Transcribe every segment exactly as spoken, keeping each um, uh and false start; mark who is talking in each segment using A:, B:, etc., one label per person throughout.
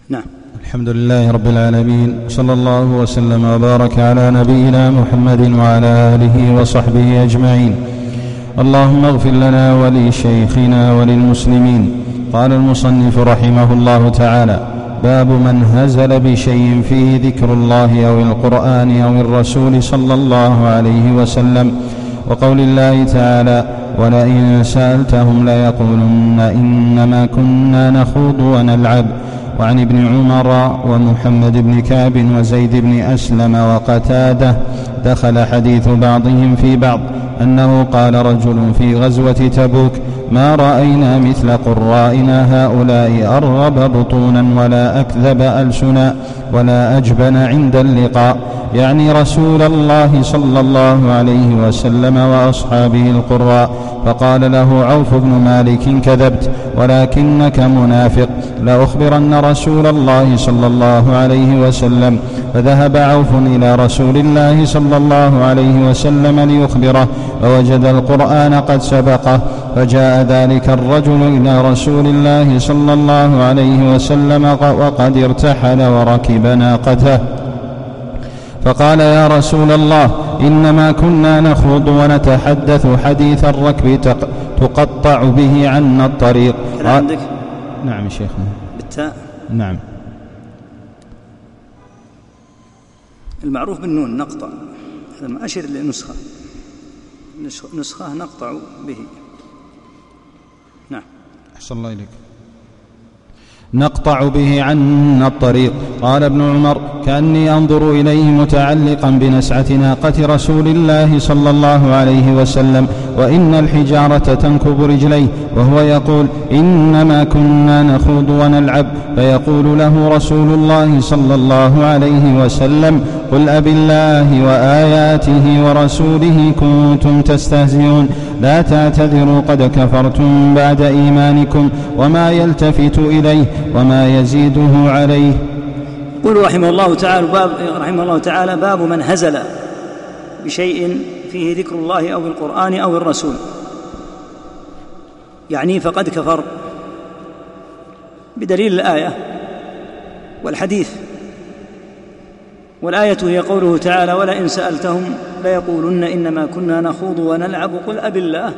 A: نعم.
B: الحمد لله رب العالمين، صلى الله وسلم وبارك على نبينا محمد وعلى آله وصحبه أجمعين. اللهم اغفر لنا ولشيخنا وللمسلمين. قال المصنف رحمه الله تعالى: باب من هزل بشيء فيه ذكر الله أو القرآن أو الرسول صلى الله عليه وسلم، وقول الله تعالى: ولئن سألتهم ليقولن إنما كنا نخوض ونلعب. وعن ابن عمر ومحمد بن كعب وزيد بن أسلم وقتادة دخل حديث بعضهم في بعض أنه قال رجل في غزوة تبوك: ما رأينا مثل قرائنا هؤلاء أرغب بطونا ولا أكذب ألسنا ولا أجبن عند اللقاء، يعني رسول الله صلى الله عليه وسلم وأصحابه القراء. فقال له عوف بن مالك: كذبت ولكنك منافق، لأخبرن رسول الله صلى الله عليه وسلم. فذهب عوف إلى رسول الله صلى الله عليه وسلم ليخبره، فوجد القرآن قد سبقه. فجاء ذلك الرجل إلى رسول الله صلى الله عليه وسلم وقد ارتحل وركب ناقته، فقال: يا رسول الله، إنما كنا نخوض ونتحدث حديث الركب تقطع به عنا الطريق.
A: عندك؟
B: نعم شيخنا.
A: بالتاء؟
B: نعم.
A: المعروف بالنون نقطع، هذا ما أشر لنسخة نسخة نقطع به. نعم.
B: أحسن الله إليك. نقطع به عنا الطريق. قال ابن عمر: كأني أنظر إليه متعلقا بنسعة ناقة رسول الله صلى الله عليه وسلم، وإن الحجارة تنكب رجليه، وهو يقول: إنما كنا نخوض ونلعب. فيقول له رسول الله صلى الله عليه وسلم: قل أبالله وآياته ورسوله كنتم تستهزئون، لا تعتذروا قد كفرتم بعد إيمانكم، وما يلتفت إليه وما يزيده عليه.
A: قل رحمه الله تعالى باب, رحمه الله تعالى باب من هزل بشيء فيه ذكر الله أو القرآن أو الرسول، يعني فقد كفر بدليل الآية والحديث. والآية هي قوله تعالى: ولئن سألتهم ليقولن إنما كنا نخوض ونلعب قل أبالله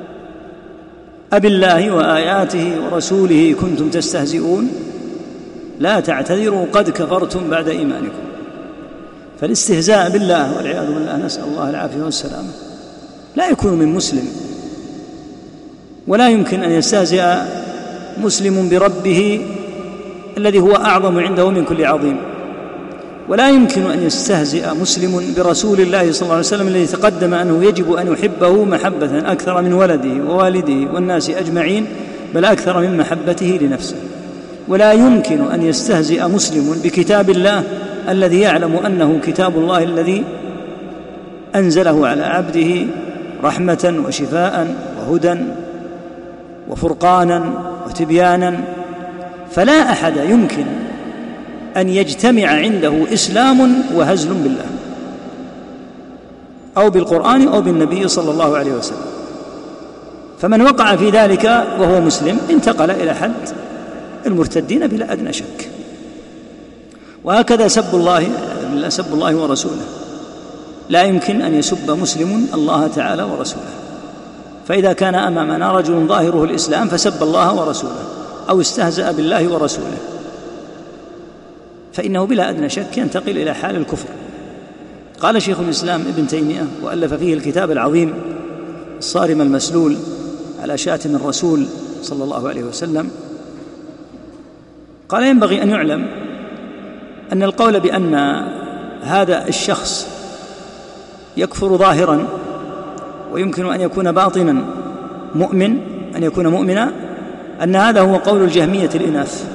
A: أبالله وآياته ورسوله كنتم تستهزئون، لا تعتذروا قد كفرتم بعد إيمانكم. فالاستهزاء بالله والعياذ بالله، نسأل الله العافية والسلامة، لا يكون من مسلم، ولا يمكن أن يستهزئ مسلم بربه الذي هو أعظم عنده من كل عظيم، ولا يمكن أن يستهزئ مسلم برسول الله صلى الله عليه وسلم الذي تقدم أنه يجب أن يحبه محبة أكثر من ولده ووالده والناس أجمعين، بل أكثر من محبته لنفسه. ولا يمكن أن يستهزئ مسلم بكتاب الله الذي يعلم أنه كتاب الله الذي أنزله على عبده رحمة وشفاء وهدى وفرقانا وتبيانا. فلا أحد يمكن أن يجتمع عنده إسلام وهزل بالله أو بالقرآن أو بالنبي صلى الله عليه وسلم. فمن وقع في ذلك وهو مسلم انتقل إلى حد المرتدين بلا أدنى شك. وهكذا سب الله سب الله ورسوله، لا يمكن أن يسب مسلم الله تعالى ورسوله. فإذا كان أمامنا رجل ظاهره الإسلام فسب الله ورسوله أو استهزأ بالله ورسوله، فإنه بلا أدنى شك ينتقل إلى حال الكفر. قال شيخ الإسلام ابن تيمية، وألف فيه الكتاب العظيم الصارم المسلول على شاتم الرسول صلى الله عليه وسلم، قال: ينبغي أن يعلم أن القول بأن هذا الشخص يكفر ظاهرا ويمكن أن يكون باطنا مؤمن، أن يكون مؤمنا، أن هذا هو قول الجهمية الإناث،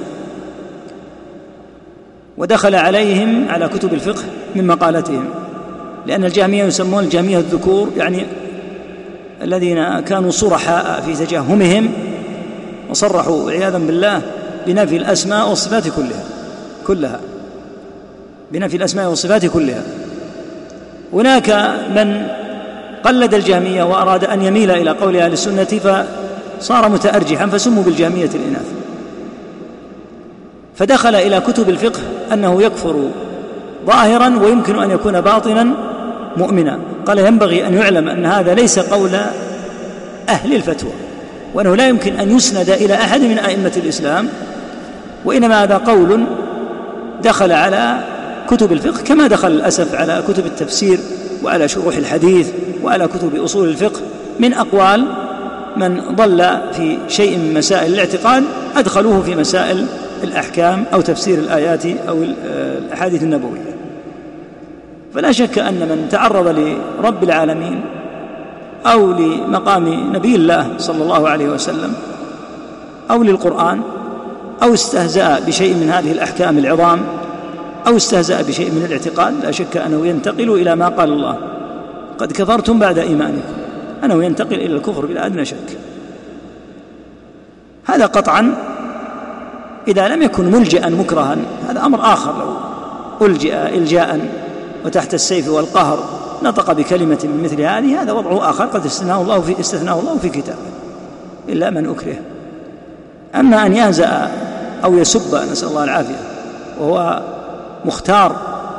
A: ودخل عليهم على كتب الفقه من مقالتهم، لأن الجهمية يسمون الجهمية الذكور، يعني الذين كانوا صرحاء في تجهمهم وصرحوا عياذا بالله بنفي الأسماء والصفات كلها كلها بنفي الأسماء والصفات كلها. هناك من قلد الجهمية وأراد أن يميل إلى قول أهل السنة فصار متأرجحا فسموا بالجهمية الإناث. فدخل إلى كتب الفقه أنه يكفر ظاهرا ويمكن أن يكون باطنا مؤمنا. قال ينبغي أن يعلم أن هذا ليس قول أهل الفتوى، وأنه لا يمكن أن يسند إلى أحد من أئمة الإسلام، وإنما هذا قول دخل على كتب الفقه كما دخل للأسف على كتب التفسير وعلى شروح الحديث وعلى كتب أصول الفقه من أقوال من ضل في شيء من مسائل الاعتقاد أدخلوه في مسائل الأحكام أو تفسير الآيات أو الأحاديث النبوية. فلا شك أن من تعرض لرب العالمين أو لمقام نبي الله صلى الله عليه وسلم أو للقرآن أو استهزأ بشيء من هذه الأحكام العظام أو استهزأ بشيء من الاعتقاد، لا شك أنه ينتقل إلى ما قال الله قد كفرتم بعد إيمانكم، أنه ينتقل إلى الكفر بلا أدنى شك. هذا قطعا إذا لم يكن ملجأ مكرها، هذا أمر آخر. لو ألجأ إلجاء وتحت السيف والقهر نطق بكلمة من مثل هذه، هذا وضعه آخر قد استثناه الله في استثناه الله في كتابه، إلا من أكره. أما أن يهزأ أو يسب، نسأل الله العافية، وهو مختار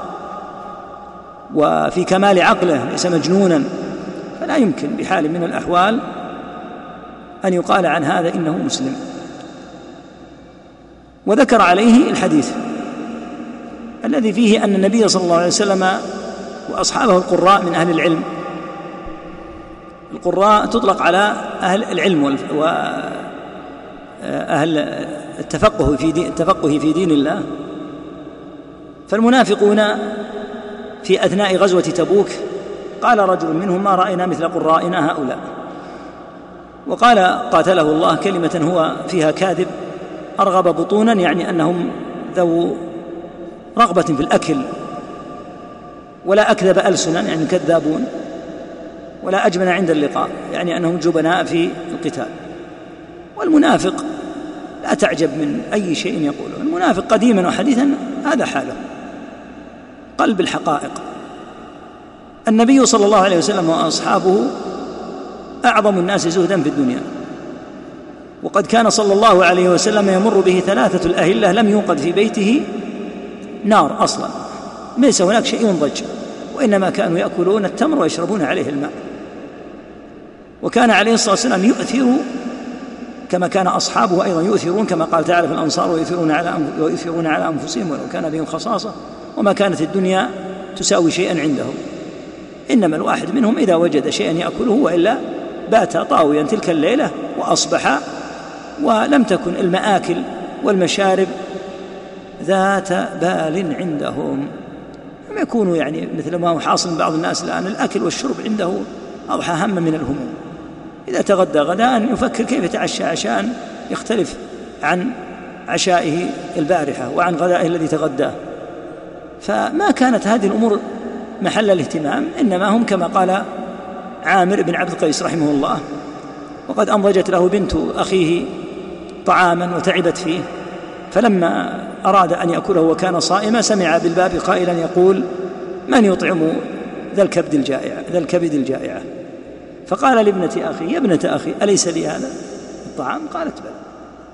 A: وفي كمال عقله ليس مجنونا، فلا يمكن بحال من الأحوال أن يقال عن هذا إنه مسلم. وذكر عليه الحديث الذي فيه أن النبي صلى الله عليه وسلم وأصحابه القراء من أهل العلم. القراء تطلق على أهل العلم وأهل التفقه في دين, التفقه في دين الله. فالمنافقون في أثناء غزوة تبوك قال رجل منهم ما رأينا مثل قرائنا هؤلاء، وقال قاتله الله كلمة هو فيها كاذب أرغب بطونا، يعني أنهم ذو رغبة في الأكل، ولا أكذب ألسنا يعني كذابون، ولا أجبن عند اللقاء يعني أنهم جبناء في القتال. والمنافق لا تعجب من أي شيء يقوله، المنافق قديما وحديثا هذا حاله، قلب الحقائق. النبي صلى الله عليه وسلم وأصحابه أعظم الناس زهدا في الدنيا، وقد كان صلى الله عليه وسلم يمر به ثلاثة الأهلة لم يوقد في بيته نار أصلا، ليس هناك شيء ضج، وإنما كانوا يأكلون التمر ويشربون عليه الماء. وكان عليه الصلاة والسلام يؤثر كما كان أصحابه أيضا يؤثرون، كما قال تعالى في الأنصار ويؤثرون على ويؤثرون على أنفسهم ولو كان بهم خصاصة، وما كانت الدنيا تساوي شيئا عندهم، إنما الواحد منهم إذا وجد شيئا يأكله وإلا بات طاويا تلك الليلة وأصبح، ولم تكن المآكل والمشارب ذات بال عندهم. لم يكونوا يعني مثل ما هو حاصل بعض الناس الآن، الأكل والشرب عنده أضحى هم من الهموم. إذا تغدى غداء يفكر كيف يتعشى عشاء يختلف عن عشائه البارحة وعن غدائه الذي تغداه. فما كانت هذه الأمور محل الاهتمام، إنما هم كما قال عامر بن عبد القيس رحمه الله، وقد أنضجت له بنت أخيه طعاما وتعبت فيه، فلما أراد أن يأكله وكان صائما سمع بالباب قائلا يقول من يطعم ذا الكبد الجائع ذا الكبد الجائعة، فقال لابنة أخي يا ابنة أخي أليس لي هذا الطعام؟ قالت بلى،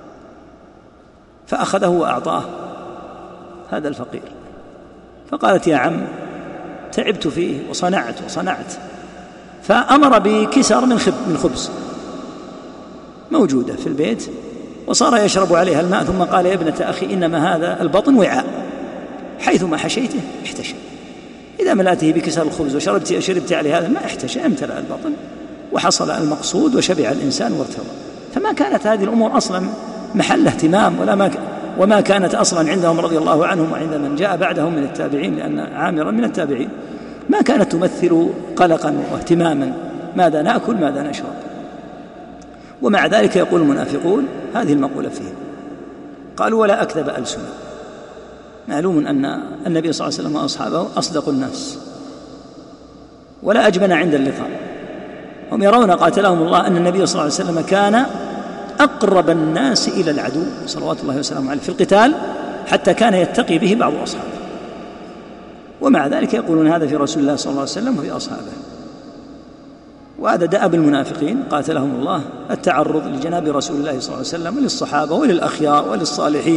A: فأخذه وأعطاه هذا الفقير. فقالت يا عم تعبت فيه وصنعت وصنعت، فأمر بكسر من من خبز موجودة في البيت، وصار يشرب عليها الماء، ثم قال يا ابنة أخي إنما هذا البطن وعاء، حيثما حشيته احتشى، إذا ملأته بكسر الخبز وشربت شربت عليه هذا الماء احتشى، امتلأ البطن وحصل المقصود وشبع الإنسان وارتوى. فما كانت هذه الأمور أصلا محل اهتمام، ولا ما وما كانت أصلا عندهم رضي الله عنهم وعند من جاء بعدهم من التابعين، لأن عامرا من التابعين، ما كانت تمثل قلقا واهتماما ماذا نأكل ماذا نشرب. ومع ذلك يقول المنافقون هذه المقولة فيه، قالوا ولا أكذب ألسنا. معلوم أن النبي صلى الله عليه وسلم وأصحابه أصدق الناس ولا أجبن عند اللقاء. هم يرون قاتلهم الله أن النبي صلى الله عليه وسلم كان أقرب الناس إلى العدو صلوات الله وسلامه عليه في القتال، حتى كان يتقي به بعض أصحابه، ومع ذلك يقولون هذا في رسول الله صلى الله عليه وسلم وفي أصحابه. وهذا دأب المنافقين قاتلهم الله التعرض لجناب رسول الله صلى الله عليه وسلم وللصحابة وللأخيار وللصالحين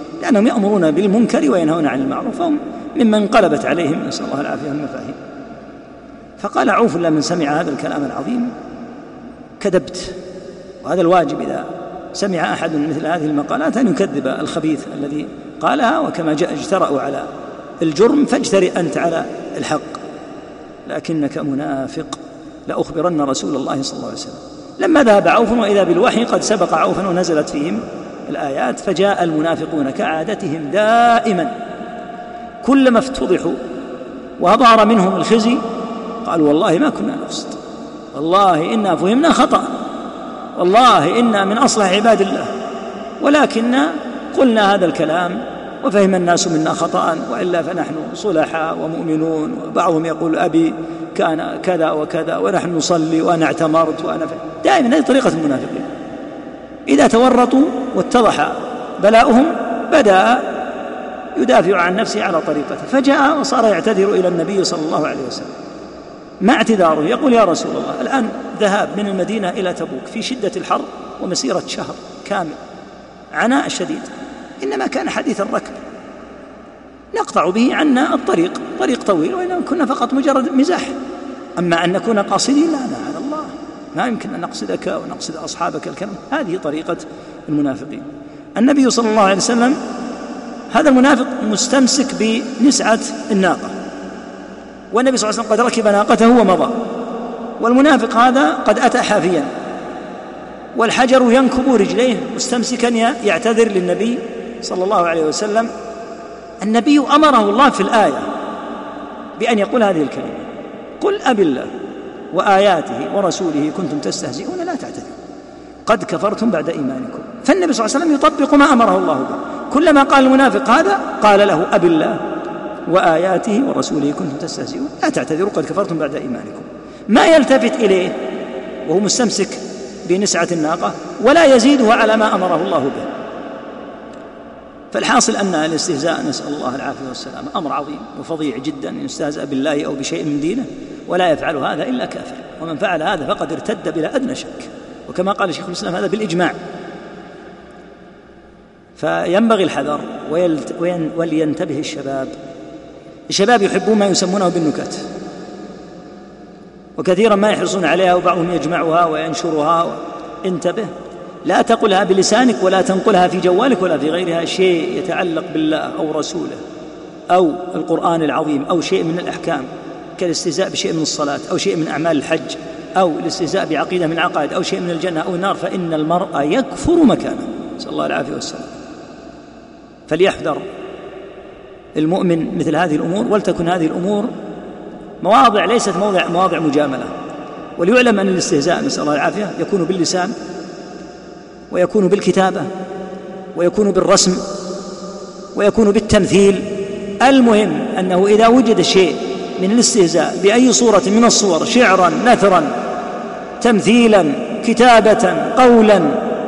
A: لأنهم يأمرون بالمنكر وينهون عن المعروف، فهم ممن انقلبت عليهم نسأل الله العافية والمفاهيم. فقال عوف لمن سمع هذا الكلام العظيم كذبت. وهذا الواجب إذا سمع أحد مثل هذه المقالات أن يكذب الخبيث الذي قالها، وكما جاء اجترأوا على الجرم فاجترئ أنت على الحق، لكنك منافق لأخبرن رسول الله صلى الله عليه وسلم. لما ذهب عوف وإذا بالوحي قد سبق عوفا ونزلت فيهم الآيات، فجاء المنافقون كعادتهم دائما كلما افتضحوا وظهر منهم الخزي قالوا والله ما كنا نقصد، والله إنا فهمنا خطأ، والله إنا من أصلح عباد الله، ولكن قلنا هذا الكلام وفهم الناس منا خطأ، وإلا فنحن صلحاء ومؤمنون، وبعضهم يقول أبي كان كذا وكذا ونحن نصلي وأنا اعتمرت وأنا ف... دائما هذه طريقة المنافقين، إذا تورطوا واتضح بلاؤهم بدأ يدافع عن نفسه على طريقته، فجاء وصار يعتذر إلى النبي صلى الله عليه وسلم مع اعتذاره، يقول يا رسول الله الآن ذهاب من المدينة إلى تبوك في شدة الحر ومسيرة شهر كامل عناء شديد، إنما كان حديث الركب نقطع به عنا الطريق، طريق طويل، وإنما كنا فقط مجرد مزاح، أما أن نكون قاصدين لا لا على الله، ما يمكن أن نقصدك ونقصد أصحابك الكلام. هذه طريقة المنافقين. النبي صلى الله عليه وسلم هذا المنافق مستمسك بنسعة الناقة، والنبي صلى الله عليه وسلم قد ركب ناقته ومضى، والمنافق هذا قد أتى حافيا والحجر ينكب رجليه مستمسكا يعتذر للنبي صلى الله عليه وسلم. النبي أمره الله في الآية بأن يقول هذه الكلمة: قل أب الله وآياته ورسوله كنتم تستهزئون لا تعتذروا قد كفرتم بعد إيمانكم. فالنبي صلى الله عليه وسلم يطبق ما أمره الله به، كلما قال المنافق هذا قال له: أب الله وآياته ورسوله كنتم تستهزئون لا تعتذروا قد كفرتم بعد إيمانكم. ما يلتفت إليه وهو مستمسك بنسعة الناقة ولا يزيده على ما أمره الله به. فالحاصل أن الاستهزاء نسأل الله العافية والسلام أمر عظيم وفظيع جدا، أن يستهزأ بالله أو بشيء من دينه، ولا يفعل هذا إلا كافر، ومن فعل هذا فقد ارتد بلا أدنى شك، وكما قال شيخ الإسلام هذا بالإجماع. فينبغي الحذر ولينتبه الشباب. الشباب يحبون ما يسمونه بالنكت، وكثيرا ما يحرصون عليها، وبعضهم يجمعها وينشرها. انتبه، لا تقلها بلسانك ولا تنقلها في جوالك ولا في غيرها، شيء يتعلق بالله أو رسوله أو القرآن العظيم أو شيء من الأحكام، كالاستهزاء بشيء من الصلاة أو شيء من أعمال الحج أو الاستهزاء بعقيدة من العقائد أو شيء من الجنة أو النار، فإن المرء يكفر مكانه، نسأل الله العافية والسلام. فليحذر المؤمن مثل هذه الأمور، ولتكن هذه الأمور مواضع ليست موضع مواضع مجاملة. وليعلم أن الاستهزاء نسأل الله العافية يكون باللسان ويكون بالكتابة ويكون بالرسم ويكون بالتمثيل. المهم أنه إذا وجد شيء من الاستهزاء بأي صورة من الصور، شعرا نثرا تمثيلا كتابة قولا،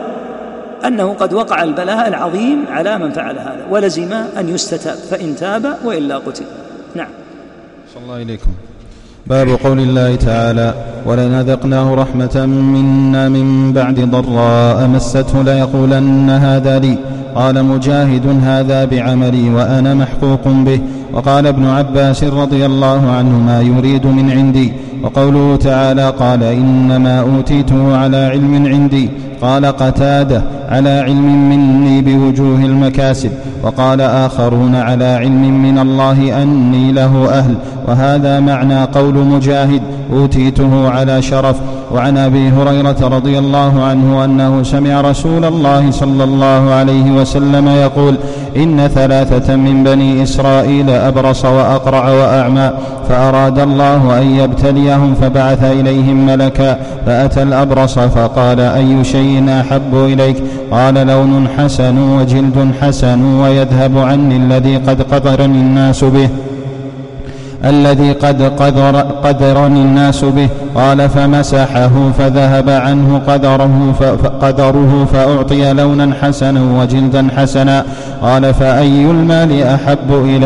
A: أنه قد وقع البلاء العظيم على من فعل هذا، ولزم أن يستتاب، فإن تاب وإلا قتل. نعم.
B: صلى الله إليكم. باب قول الله تعالى: ولنذقناه رحمة منا من بعد ضراء مسته ليقولن هذا لي. قال مجاهد: هذا بعملي وأنا محقوق به. وقال ابن عباس رضي الله عنهما: يريد من عندي. وقوله تعالى: قال إنما أوتيته على علم عندي. قال قتادة: على علم مني بوجوه المكاسب. وقال آخرون: على علم من الله أني له أهل. وهذا معنى قول مجاهد: أوتيته على شرف. وعن أبي هريرة رضي الله عنه أنه سمع رسول الله صلى الله عليه وسلم يقول: إن ثلاثة من بني إسرائيل أبرص وأقرع وأعمى، فأراد الله أن يبتليهم فبعث إليهم ملكا، فأتى الأبرص فقال: أي شيء أحب إليك؟ قال: لون حسن وجلد حسن ويذهب عني الذي قد قدرني الناس به الذي قد قدر قدرني الناس به. قال: فمسحه فذهب عنه قدره فقدره فأعطي لونا حسنا وجلدا حسنا. قال: فأي المال أحب إليك؟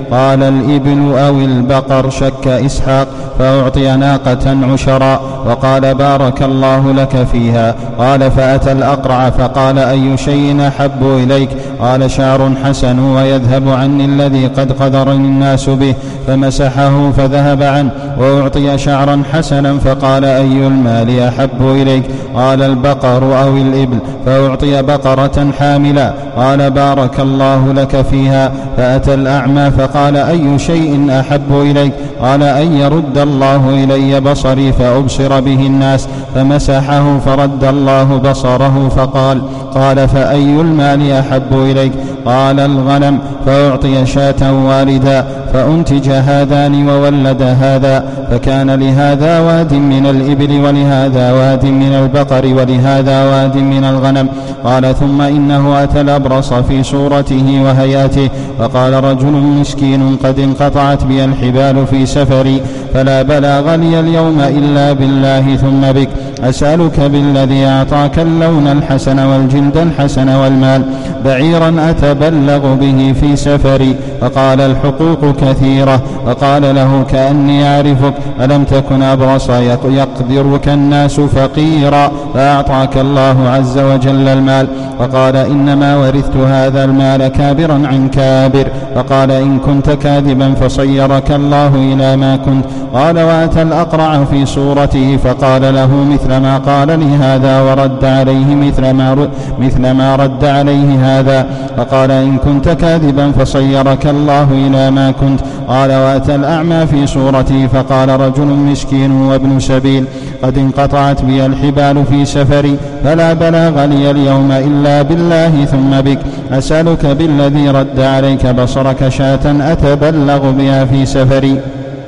B: قال الإبل أو البقر شك إسحاق فأعطي ناقة عشرا وقال بارك الله لك فيها. قال فأتى الأقرع فقال أي شيء أحب إليك؟ قال شعر حسن ويذهب عني الذي قد قدرني الناس به، فمسحه فذهب عنه. وأعطي شعرا حسنا فقال أي المال أحب إليك؟ قال البقر أو الإبل، فأعطي بقرة حاملا. قال بارك الله لك فيها. فأتى الأعمى فقال أي شيء أحب إليك؟ قال أن يرد الله إلي بصري فأبصر به الناس، فمسحه فرد الله بصره. فقال قال فأي المال أحب إليك؟ قال الغنم. فأعطي شاة والدا فأنتج هذان وولد هذا، فكان لهذا واد من الإبل ولهذا واد من البقر ولهذا واد من الغنم. قال ثم إنه أتى الأبرص في صورته وهيئته فقال رجل مسكين قد انقطعت بي الحبال في سفري، فلا بلاغ لي اليوم إلا بالله ثم بك، أسألك بالذي أعطاك اللون الحسن والجلد الحسن والمال بعيرا أتبلغ به في سفري. فقال الحقوق كثيرة. فقال له كأني أعرفك، ألم تكن أبرص يقدرك الناس فقيرا فأعطاك الله عز وجل المال؟ فقال إنما ورثت هذا المال كابرا عن كابر. فقال إن كنت كاذبا فصيرك الله إلى ما كنت. قال وأتى الأقرع في صورته فقال له مثل ما قال لي هذا ورد عليه مثل ما, مثل ما رد عليه هذا. فقال إن كنت كاذبا فصيرك الله إلى ما كنت. قال وأتى الأعمى في صورته فقال رجل مسكين وابن سبيل قد انقطعت بي الحبال في سفري، فلا بلاغ لي اليوم إلا بالله ثم بك، أسألك بالذي رد عليك بصرك شاة أتبلغ بها في سفري.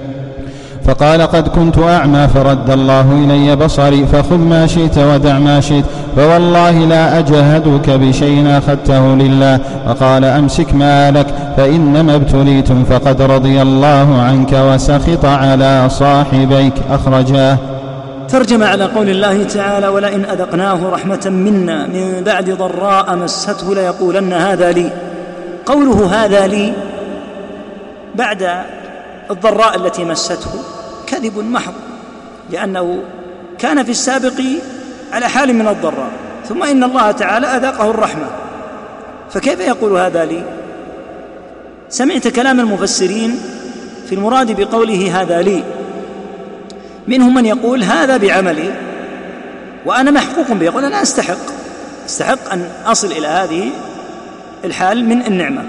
B: فقال قد كنت أعمى فرد الله إلي بصري، فخذ ما شئت ودع ما شئت، فوالله لا أجهدك بشيء أخذته لله. فقال أمسك مالك فإنما ابتليتم فقد رضي الله عنك وسخط على صاحبيك. أخرجاه.
A: ترجم على قول الله تعالى ولئن أذقناه رحمة منا من بعد ضراء مسته ليقولن هذا لي. قوله هذا لي بعد الضراء التي مسته كذب محض، لأنه كان في السابق على حال من الضراء، ثم إن الله تعالى أذاقه الرحمة، فكيف يقول هذا لي؟ سمعت كلام المفسرين في المراد بقوله هذا لي، منهم من يقول هذا بعملي وأنا محقوق به، يقول أنا أستحق أستحق أن أصل إلى هذه الحال من النعمة.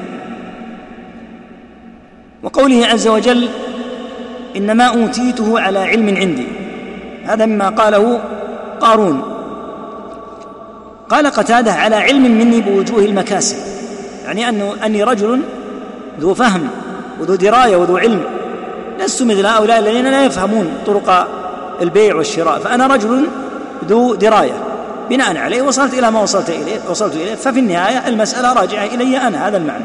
A: وقوله عز وجل إنما أوتيته على علم عندي، هذا مما قاله قارون. قال قتادة على علم مني بوجوه المكاسب، يعني أنه أني رجل ذو فهم وذو دراية وذو علم، لست مثل هؤلاء الذين لا يفهمون طرق البيع والشراء، فأنا رجل ذو دراية، بناء عليه وصلت إلى ما وصلت إليه, وصلت إليه ففي النهاية المسألة راجعة إلي أنا، هذا المعنى.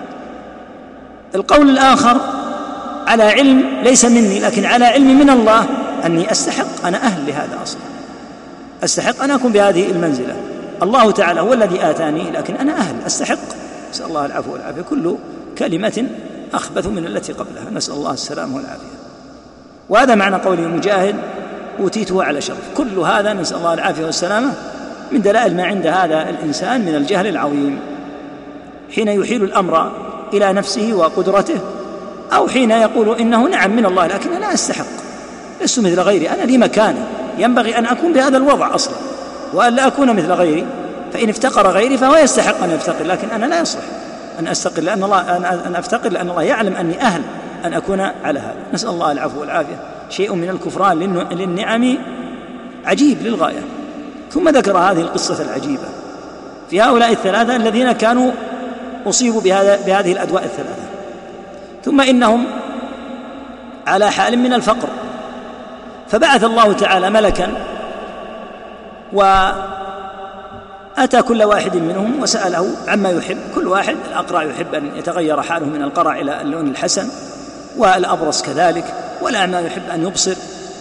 A: القول الآخر على علم ليس مني لكن على علم من الله أني أستحق، أنا أهل لهذا أصلا، أستحق أن أكون بهذه المنزلة، الله تعالى هو الذي آتاني لكن أنا أهل أستحق، نسأل الله العفو والعافية. كل كلمة أخبث من التي قبلها، نسأل الله السلام والعافية. وهذا معنى قوله مجاهد أوتيته على شرف، كل هذا نسأل الله العافية والسلامة من دلائل ما عند هذا الإنسان من الجهل العظيم، حين يحيل الأمر إلى نفسه وقدرته، أو حين يقول إنه نعم من الله لكن أنا أستحق، لست مثل غيري، أنا لي مكانة ينبغي أن أكون بهذا الوضع أصلا وأن لا أكون مثل غيري، فإن افتقر غيري فهو يستحق أن يفتقر، لكن أنا لا يصلح أن أستقل لأن الله أن أفتقر لأن الله يعلم أني أهل أن أكون على هذا، نسأل الله العفو والعافية. شيء من الكفران للنعم عجيب للغاية. ثم ذكر هذه القصة العجيبة في هؤلاء الثلاثة الذين كانوا أصيبوا بهذه الأدواء الثلاثة، ثم إنهم على حال من الفقر، فبعث الله تعالى ملكا وأتى كل واحد منهم وسأله عما يحب. كل واحد، الأقرع يحب أن يتغير حاله من القرع إلى اللون الحسن، والأبرص كذلك، والأعمى يحب أن يبصر.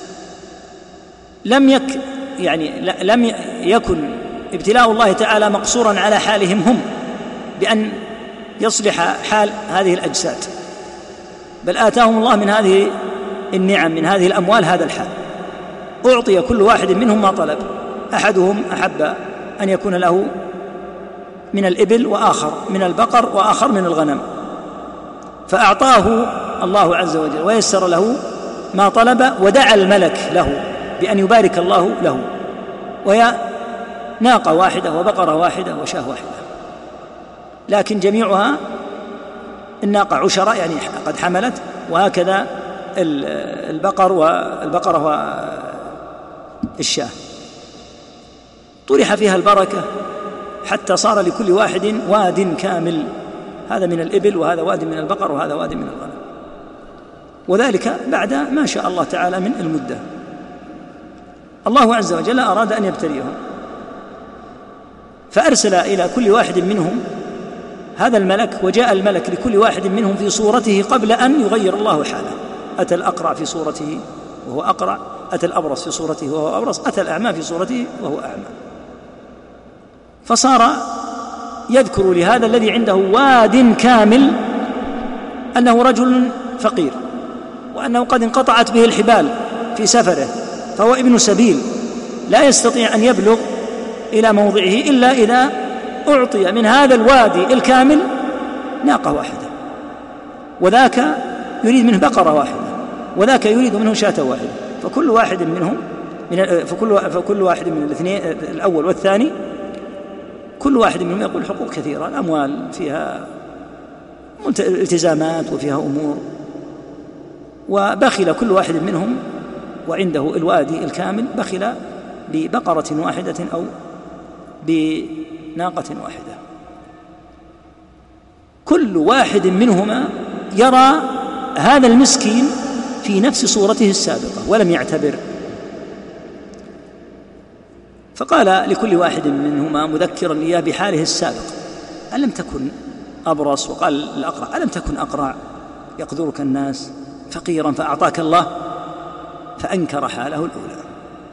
A: لم يك يعني لم يكن ابتلاء الله تعالى مقصورا على حالهم هم بأن يصلح حال هذه الأجساد، بل آتاهم الله من هذه النعم، من هذه الأموال، هذا الحال. أعطي كل واحد منهم ما طلب. أحدهم أحب أن يكون له من الإبل، وآخر من البقر، وآخر من الغنم، فأعطاه الله عز وجل ويسر له ما طلب، ودعا الملك له بأن يبارك الله له، وهي ناقة واحدة وبقرة واحدة وشاة واحدة، لكن جميعها الناقة عشرة يعني قد حملت، وهكذا البقر والبقرة والشاة. طرح فيها البركة حتى صار لكل واحد واد كامل، هذا من الإبل، وهذا واد من البقر، وهذا واد من الغنم، وذلك بعد ما شاء الله تعالى من المدة. الله عز وجل أراد أن يبتليهم، فأرسل إلى كل واحد منهم هذا الملك، وجاء الملك لكل واحد منهم في صورته قبل أن يغير الله حاله. أتى الأقرع في صورته وهو أقرع، أتى الأبرص في صورته وهو أبرص، أتى الأعمى في صورته وهو أعمى. فصار يذكر لهذا الذي عنده واد كامل أنه رجل فقير، وأنه قد انقطعت به الحبال في سفره، فهو ابن سبيل لا يستطيع أن يبلغ إلى موضعه إلا إذا أعطي من هذا الوادي الكامل ناقة واحدة، وذاك يريد منه بقرة واحدة، وذاك يريد منه شاة واحدة. فكل واحد منهم من فكل فكل واحد من الاثنين الأول والثاني كل واحد منهم يقول حقوق كثيرة، الأموال فيها التزامات وفيها أمور، وبخل كل واحد منهم وعنده الوادي الكامل بخل ببقرة واحدة أو بناقة واحدة. كل واحد منهما يرى هذا المسكين في نفس صورته السابقة ولم يعتبر، فقال لكل واحد منهما مذكرا إياه بحاله السابق: ألم تكن أبرص؟ وقال الأقرع: ألم تكن أقرع يقدرك الناس فقيرا فأعطاك الله؟ فأنكر حاله الأولى،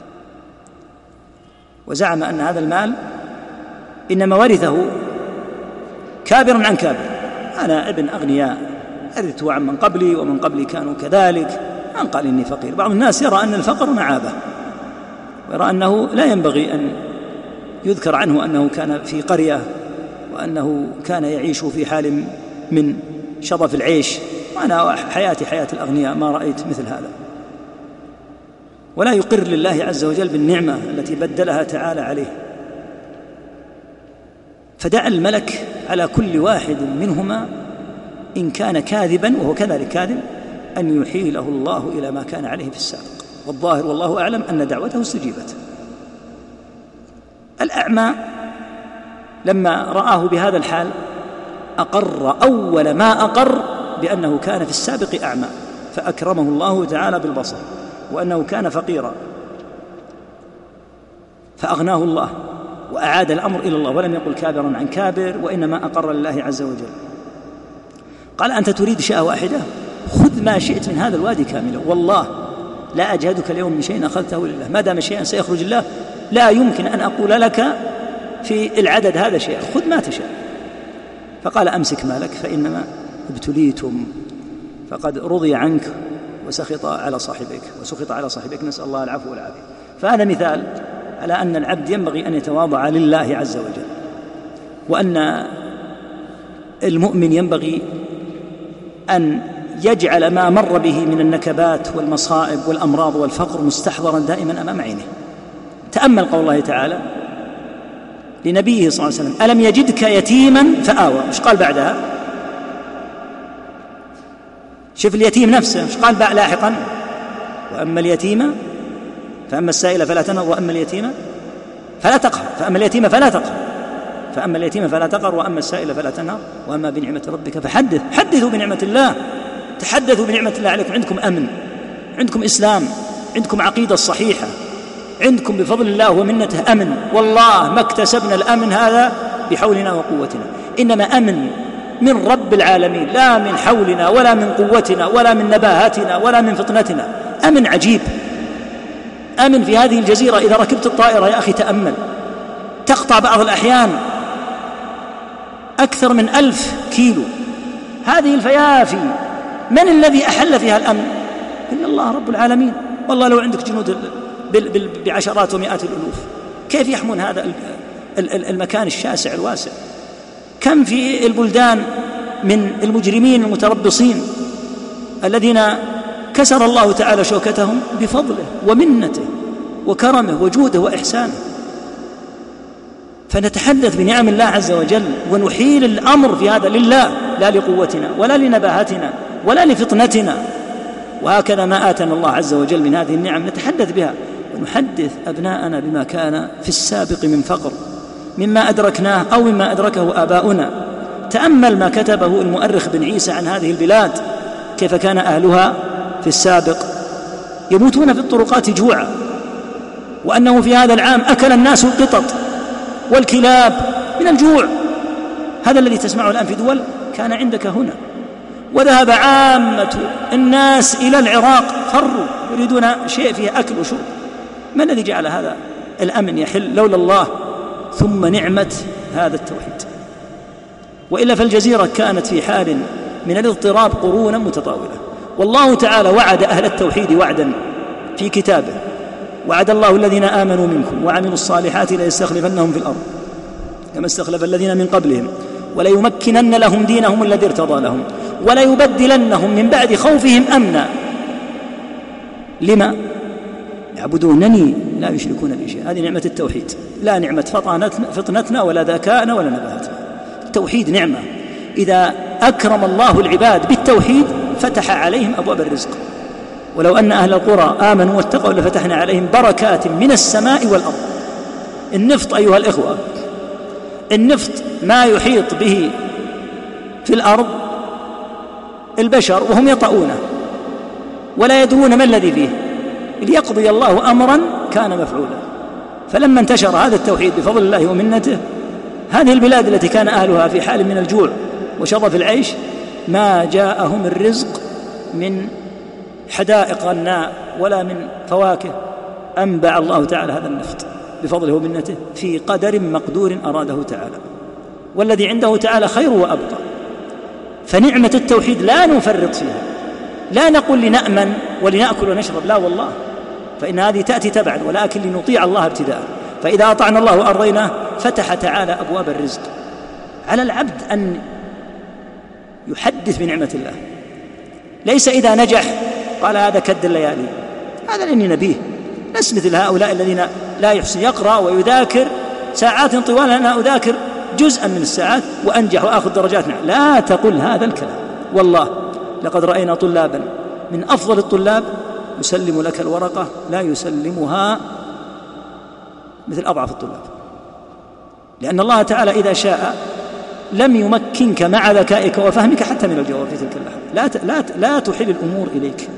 A: وزعم أن هذا المال إنما ورثه كابر عن كابر، أنا ابن أغنياء أرثته عن من قبلي ومن قبلي كانوا كذلك، أن قال إني فقير. بعض الناس يرى أن الفقر معابة، ويرى أنه لا ينبغي أن يذكر عنه أنه كان في قرية وأنه كان يعيش في حال من شظف العيش، وأنا حياتي حياة الأغنياء ما رأيت مثل هذا، ولا يقر لله عز وجل بالنعمة التي بدلها تعالى عليه. فدعا الملك على كل واحد منهما إن كان كاذبا، وهو كذلك كاذب، أن يحيله الله إلى ما كان عليه في السابق، والظاهر والله أعلم أن دعوته استجيبت. الأعمى لما رآه بهذا الحال أقر أول ما أقر بأنه كان في السابق أعمى، فأكرمه الله تعالى بالبصر، وأنه كان فقيرا فأغناه الله وأعاد الأمر إلى الله، ولم يقل كابرا عن كابر، وإنما أقر لله عز وجل. قال: أنت تريد شاة واحدة؟ خذ ما شئت من هذا الوادي كاملا، والله لا أجهدك اليوم من شيء أخذته لله، ما دام شيئا سيخرج الله لا يمكن أن أقول لك في العدد هذا شيء، خذ ما تشاء. فقال: أمسك مالك فإنما ابتليتم، فقد رضي عنك وسخط على صاحبك وسخط على صاحبك، نسأل الله العفو والعافية. فهذا مثال على أن العبد ينبغي أن يتواضع لله عز وجل، وأن المؤمن ينبغي أن يجعل ما مر به من النكبات والمصائب والأمراض والفقر مستحضرا دائما أمام عينه. تأمل قول الله تعالى لنبيه صلى الله عليه وسلم: ألم يجدك يتيما فآوى. مش قال بعدها؟ شوف اليتيم نفسه مش قال بقى لاحقا: وأما اليتيم فأما السائل فلا تنهر وأما اليتيم فلا تقهر، فأما اليتيم فلا تقهر، فأما اليتيم فلا تقهر وأما السائل فلا تنهر وأما بنعمة ربك فحدث. حدثوا بنعمة الله، تحدثوا بنعمة الله عليكم. عندكم أمن، عندكم إسلام، عندكم عقيدة صحيحة، عندكم بفضل الله ومنته أمن. والله ما اكتسبنا الأمن هذا بحولنا وقوتنا، إنما أمن من رب العالمين، لا من حولنا ولا من قوتنا ولا من نباهاتنا ولا من فطنتنا. أمن عجيب، أمن في هذه الجزيرة. إذا ركبت الطائرة يا أخي تأمل، تقطع بعض الأحيان أكثر من ألف كيلو، هذه الفيافي من الذي أحل فيها الأمن؟ إلا الله رب العالمين. والله لو عندك جنود بعشرات ومئات الألوف كيف يحمون هذا المكان الشاسع الواسع؟ كم في البلدان من المجرمين المتربصين الذين كسر الله تعالى شوكتهم بفضله ومنته وكرمه وجوده وإحسانه. فنتحدث بنعم الله عز وجل ونحيل الأمر في هذا لله، لا لقوتنا ولا لنباهتنا ولا لفطنتنا. وهكذا ما آتنا الله عز وجل من هذه النعم نتحدث بها ونحدث أبناءنا بما كان في السابق من فقر مما أدركناه أو مما أدركه آباؤنا. تأمل ما كتبه المؤرخ بن عيسى عن هذه البلاد، كيف كان أهلها في السابق يموتون في الطرقات جوعا، وأنه في هذا العام أكل الناس القطط والكلاب من الجوع. هذا الذي تسمعه الآن في دول كان عندك هنا. وذهب عامة الناس إلى العراق، فروا يريدون شيء فيه أكل وشرب. ما الذي جعل هذا الأمن يحل؟ لولا الله ثم نعمة هذا التوحيد. وإلا فالجزيرة كانت في حال من الاضطراب قرونا متطاولة. والله تعالى وعد أهل التوحيد وعدا في كتابه، وعد الله الذين آمنوا منكم وعملوا الصالحات ليستخلفنهم في الأرض كما استخلف الذين من قبلهم وليمكنن لهم دينهم الذي ارتضى لهم وليبدلنهم من بعد خوفهم أمنا. لما؟ يعبدونني لا يشركون بي شيئا. هذه نعمة التوحيد، لا نعمة فطنتنا ولا ذكاءنا ولا نباهتنا. التوحيد نعمة. إذا أكرم الله العباد بالتوحيد فتح عليهم أبواب الرزق. ولو أن أهل القرى آمنوا واتقوا لفتحنا عليهم بركات من السماء والأرض. النفط أيها الإخوة، النفط ما يحيط به في الأرض البشر وهم يطؤونه ولا يدرون ما الذي فيه، ليقضي الله أمرا كان مفعولا. فلما انتشر هذا التوحيد بفضل الله ومنته، هذه البلاد التي كان أهلها في حال من الجوع وشظف العيش ما جاءهم الرزق من حدائق الناء ولا من فواكه. أنبع الله تعالى هذا النفط بفضله ومنته في قدر مقدور أراده تعالى، والذي عنده تعالى خير وأبقى. فنعمة التوحيد لا نفرط فيها، لا نقول لنأمن ولنأكل ونشرب، لا والله، فإن هذه تأتي تبعا، ولكن لنطيع الله ابتداء. فإذا أطعنا الله وأرضيناه فتح تعالى أبواب الرزق. على العبد أن يحدث بنعمة الله، ليس إذا نجح قال هذا كد الليالي، هذا لأني نبيه. لست مثل هؤلاء الذين لا يحسن يقرأ ويذاكر ساعات طوال، أنا أذاكر جزءا من الساعات وأنجح وأخذ درجات. لا تقل هذا الكلام. والله لقد رأينا طلابا من أفضل الطلاب يسلم لك الورقة لا يسلمها مثل أضعف الطلاب، لأن الله تعالى إذا شاء لم يمكنك مع ذكائك وفهمك حتى من الجواب في تلك اللحظة. لا, لا, لا تحل الأمور إليك،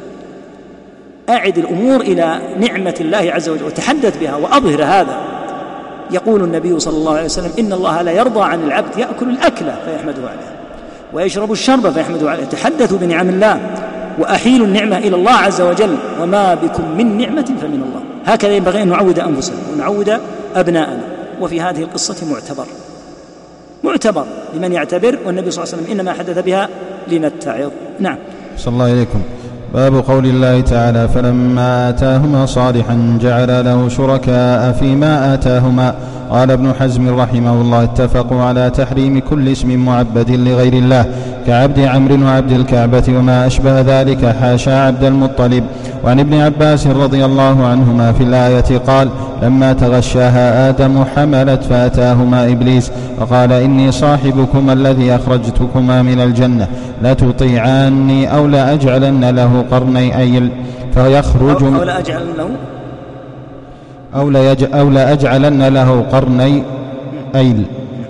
A: أعد الأمور إلى نعمة الله عز وجل وتحدث بها وأظهر هذا. يقول النبي صلى الله عليه وسلم إن الله لا يرضى عن العبد يأكل الأكل فيحمده عليه ويشرب الشرب فيحمده عليه. تحدثوا بنعم الله وأحيلوا النعمة إلى الله عز وجل، وما بكم من نعمة فمن الله. هكذا ينبغي أن نعود أنفسنا ونعود أبناءنا. وفي هذه القصة معتبر معتبر لمن يعتبر، والنبي صلى الله عليه وسلم إنما حدث بها لنتعظ. نعم.
B: صلى الله عليكم. باب قول الله تعالى فلما آتاهما صالحا جعل له شركاء فيما آتاهما. قال ابن حزم رحمه الله اتفقوا على تحريم كل اسم معبد لغير الله كعبد عمرو وعبد الكعبة وما أشبه ذلك، حاشا عبد المطلب. وعن ابن عباس رضي الله عنهما في الآية قال لما تغشاها آدم حملت فأتاهما إبليس وقال إني صاحبكما الذي أخرجتكما من الجنة لا تطيعاني أو لا أجعلن له قرني أيل فيخرج
A: أو لا أجعلن له
B: أو لا, يج... أو لا أجعلن له قرني أيل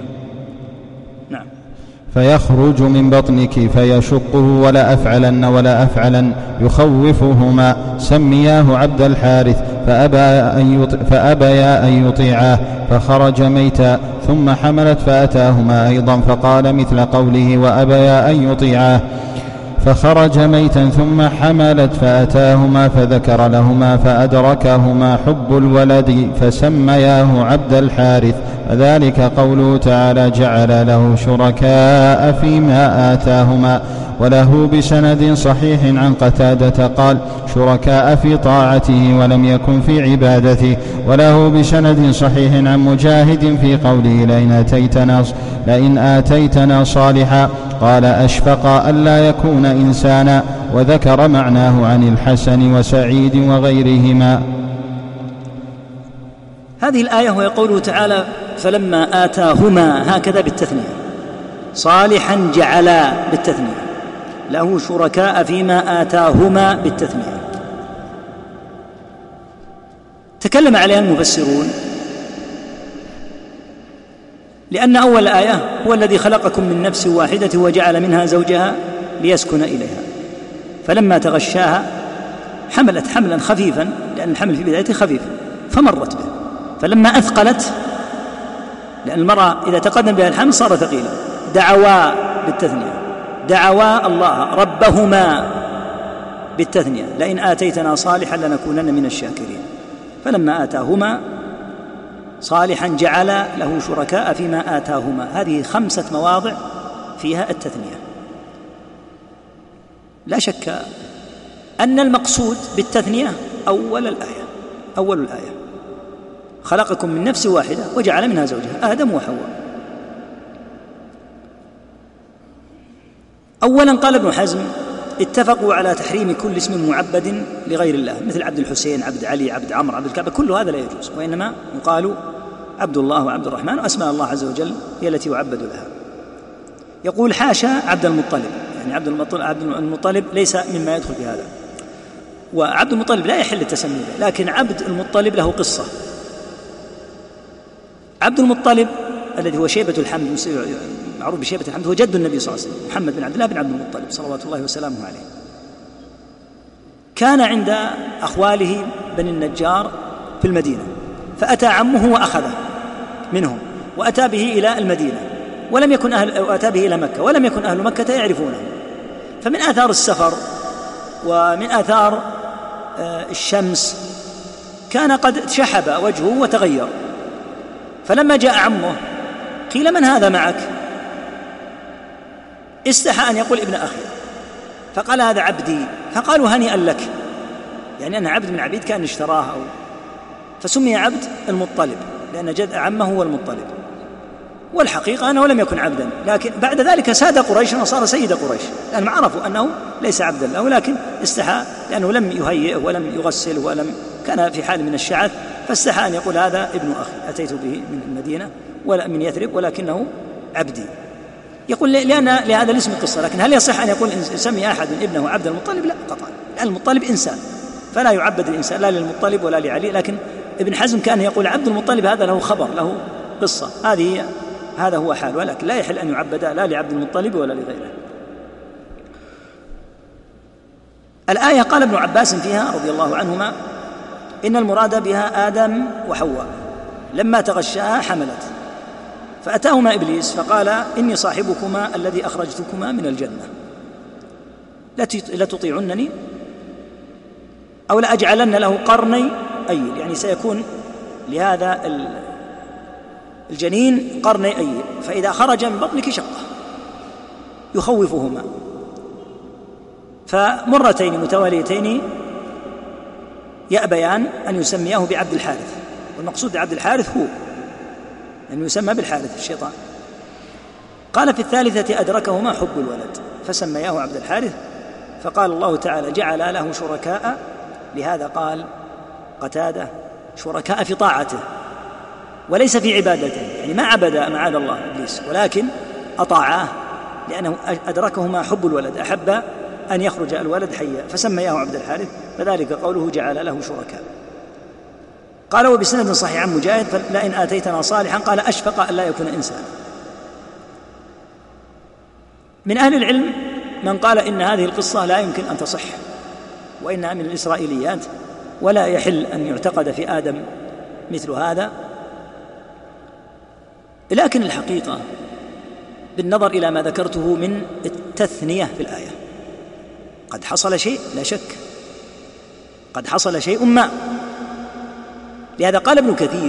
A: نعم.
B: فيخرج من بطنك فيشقه ولا أفعلن ولا أفعلن يخوفهما. سمياه عبد الحارث فأبى أن يط... فأبيا أن يطيعاه فخرج ميتا. ثم حملت فأتاهما أيضا فقال مثل قوله وأبيا أن يطيعاه فخرج ميتا. ثم حملت فأتاهما فذكر لهما فأدركهما حب الولد فسمياه عبد الحارث فذلك قوله تعالى جعل له شركاء فيما آتاهما. وله بسند صحيح عن قتادة قال شركاء في طاعته ولم يكن في عبادته. وله بسند صحيح عن مجاهد في قوله لئن آتيتنا, لئن آتيتنا صالحا قال أشفق ألا يكون إنسانا. وذكر معناه عن الحسن وسعيد وغيرهما.
A: هذه الآية وهي قوله تعالى فلما آتاهما هكذا بالتثنية، صالحا جعلا بالتثنية، له شركاء فيما آتاهما بالتثنية. تكلم عليها المفسرون لأن أول آية هو الذي خلقكم من نفس واحدة وجعل منها زوجها ليسكن إليها، فلما تغشاها حملت حملا خفيفا، لأن الحمل في بدايته خفيف فمرت به، فلما أثقلت، لأن المرأة إذا تقدم بها الحمل صار ثقيلا، دعوا بالتثنية، دعوا الله ربهما بالتثنية لئن آتيتنا صالحا لنكونن من الشاكرين. فلما آتاهما صالحا جعل له شركاء فيما آتاهما. هذه خمسة مواضع فيها التثنية. لا شك أن المقصود بالتثنية أول الآية، أول الآية خلقكم من نفس واحدة وجعل منها زوجها آدم وحواء. أولا قال ابن حزم اتفقوا على تحريم كل اسم معبد لغير الله، مثل عبد الحسين، عبد علي، عبد عمرو، عبد الكعبة، كل هذا لا يجوز، وإنما يقال عبد الله وعبد الرحمن، وأسماء الله عز وجل هي التي يعبد لها. يقول حاشا عبد المطلب، يعني عبد المطلب, عبد المطلب ليس مما يدخل في هذا، وعبد المطلب لا يحل التسمي به، لكن عبد المطلب له قصة. عبد المطلب الذي هو شيبة الحمد، معروف بشيبة الحمد، هو جد النبي صلى الله عليه وسلم محمد بن عبد الله بن عبد المطلب صلوات الله وسلامه عليه. كان عند أخواله بني النجار في المدينة، فأتى عمه وأخذه منهم وأتى به إلى المدينة، ولم يكن أهل وأتى به إلى مكة، ولم يكن أهل مكة يعرفونه. فمن آثار السفر ومن آثار الشمس كان قد شحب وجهه وتغير، فلما جاء عمه قيل من هذا معك؟ استحى أن يقول ابن أخي، فقال هذا عبدي، فقالوا هنيئا لك، يعني أنا عبد من عبيد كان اشتراه، أو فسمي عبد المطلب لأن جد عمه هو المطلب، والحقيقة أنه لم يكن عبدا، لكن بعد ذلك ساد قريش وصار سيد قريش، لأنهم عرفوا أنه ليس عبدا له، لكن استحى لأنه لم يهيئه ولم يغسله ولم كان في حال من الشعث، فاستحى أن يقول هذا ابن أخي أتيت به من المدينة ولا من يثرب ولكنه عبدي. يقول لأن لهذا الاسم قصة، لكن هل يصح أن يقول يسمي أحد ابنه عبد المطلب؟ لا قطعا، لأن المطلب إنسان فلا يعبد الإنسان لا للمطلب ولا لعلي، لكن ابن حزم كان يقول عبد المطلب هذا له خبر له قصة، هذه هذا هو حال، ولكن لا يحل أن يعبد لا لعبد المطلب ولا لغيره. الآية قال ابن عباس فيها رضي الله عنهما إن المراد بها آدم وحواء لما تغشاها حملت، فأتاهما إبليس فقال إني صاحبكما الذي أخرجتكما من الجنة لتطيعنني أو لأجعلن له قرني أيل، يعني سيكون لهذا الجنين قرني أيل، فإذا خرج من بطنك شقه يخوفهما. فمرتين متواليتين يأبيان أن يسمياه بعبد الحارث، والمقصود بعبد الحارث هو أن يسمى بالحارث الشيطان. قال في الثالثة أدركهما حب الولد فسمياه عبد الحارث، فقال الله تعالى جعل له شركاء، لهذا قال قتادة شركاء في طاعته وليس في عبادته، يعني ما عبد معاذ الله إبليس ولكن أطاعاه، لأنه أدركهما حب الولد، أحب أن يخرج الولد حيا فسمياه عبد الحارث، فذلك قوله جعل له شركاء. قال وبسند صحيح عن مجاهد فلئن آتيتنا صالحا قال أشفق أن لا يكون إنسانا. من أهل العلم من قال إن هذه القصة لا يمكن أن تصح وإنها من الإسرائيليات ولا يحل أن يعتقد في آدم مثل هذا، لكن الحقيقة بالنظر إلى ما ذكرته من التثنية في الآية قد حصل شيء لا شك، قد حصل شيء ما، لهذا قال ابن كثير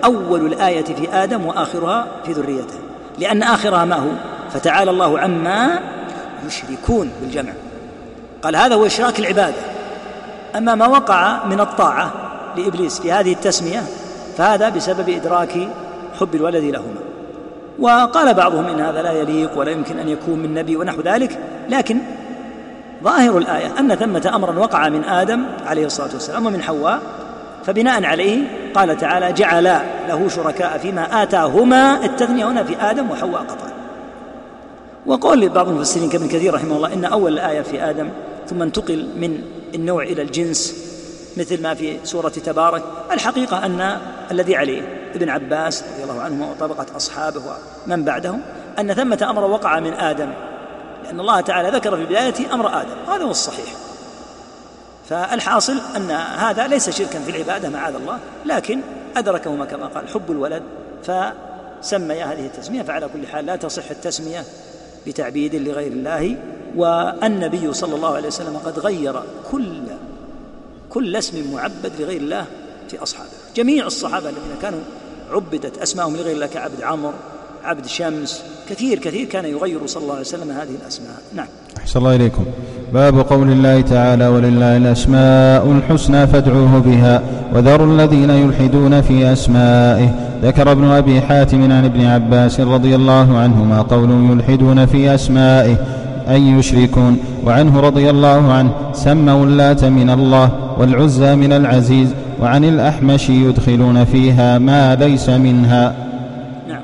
A: أول الآية في آدم وآخرها في ذريته، لأن آخرها ما هو؟ فتعالى الله عما يشركون بالجمع، قال هذا هو إشراك العبادة. أما ما وقع من الطاعة لإبليس في هذه التسمية فهذا بسبب إدراك حب الولد لهما. وقال بعضهم إن هذا لا يليق ولا يمكن أن يكون من نبي ونحو ذلك، لكن ظاهر الآية أن ثمة أمرا وقع من آدم عليه الصلاة والسلام ومن حواء، فبناء عليه قال تعالى جعل له شركاء فيما آتاهما، التثنية هنا في آدم وحواء قطعا. وقول بعض المفسرين كابن كثير رحمه الله إن أول الآية في آدم ثم انتقل من النوع إلى الجنس مثل ما في سورة تبارك. الحقيقة أن الذي عليه ابن عباس رضي الله عنه وطبقة أصحابه ومن بعدهم أن ثمة أمر وقع من آدم، لأن الله تعالى ذكر في بداية أمر آدم، هذا هو الصحيح. فالحاصل أن هذا ليس شركا في العبادة معاذ الله، لكن أدركهما كما قال حب الولد فسمي هذه التسمية. فعلى كل حال لا تصح التسمية بتعبيد لغير الله. والنبي صلى الله عليه وسلم قد غير كل كل اسم معبد لغير الله في أصحابه. جميع الصحابة الذين كانوا عبدت أسماءهم لغير الله كعبد عمرو، عبد شمس، كثير كثير كان يغير صلى الله عليه وسلم هذه الأسماء. نعم.
B: أحسن الله إليكم. باب قول الله تعالى ولله الأسماء الحسنى فادعوه بها وذروا الذين يلحدون في أسمائه. ذكر ابن أبي حاتم عن ابن عباس رضي الله عنهما قوله يلحدون في أسمائه أي يشركون، وعنه رضي الله عنه سموا اللات من الله والعزى من العزيز، وعن الأحمش يدخلون فيها ما ليس منها.
A: نعم.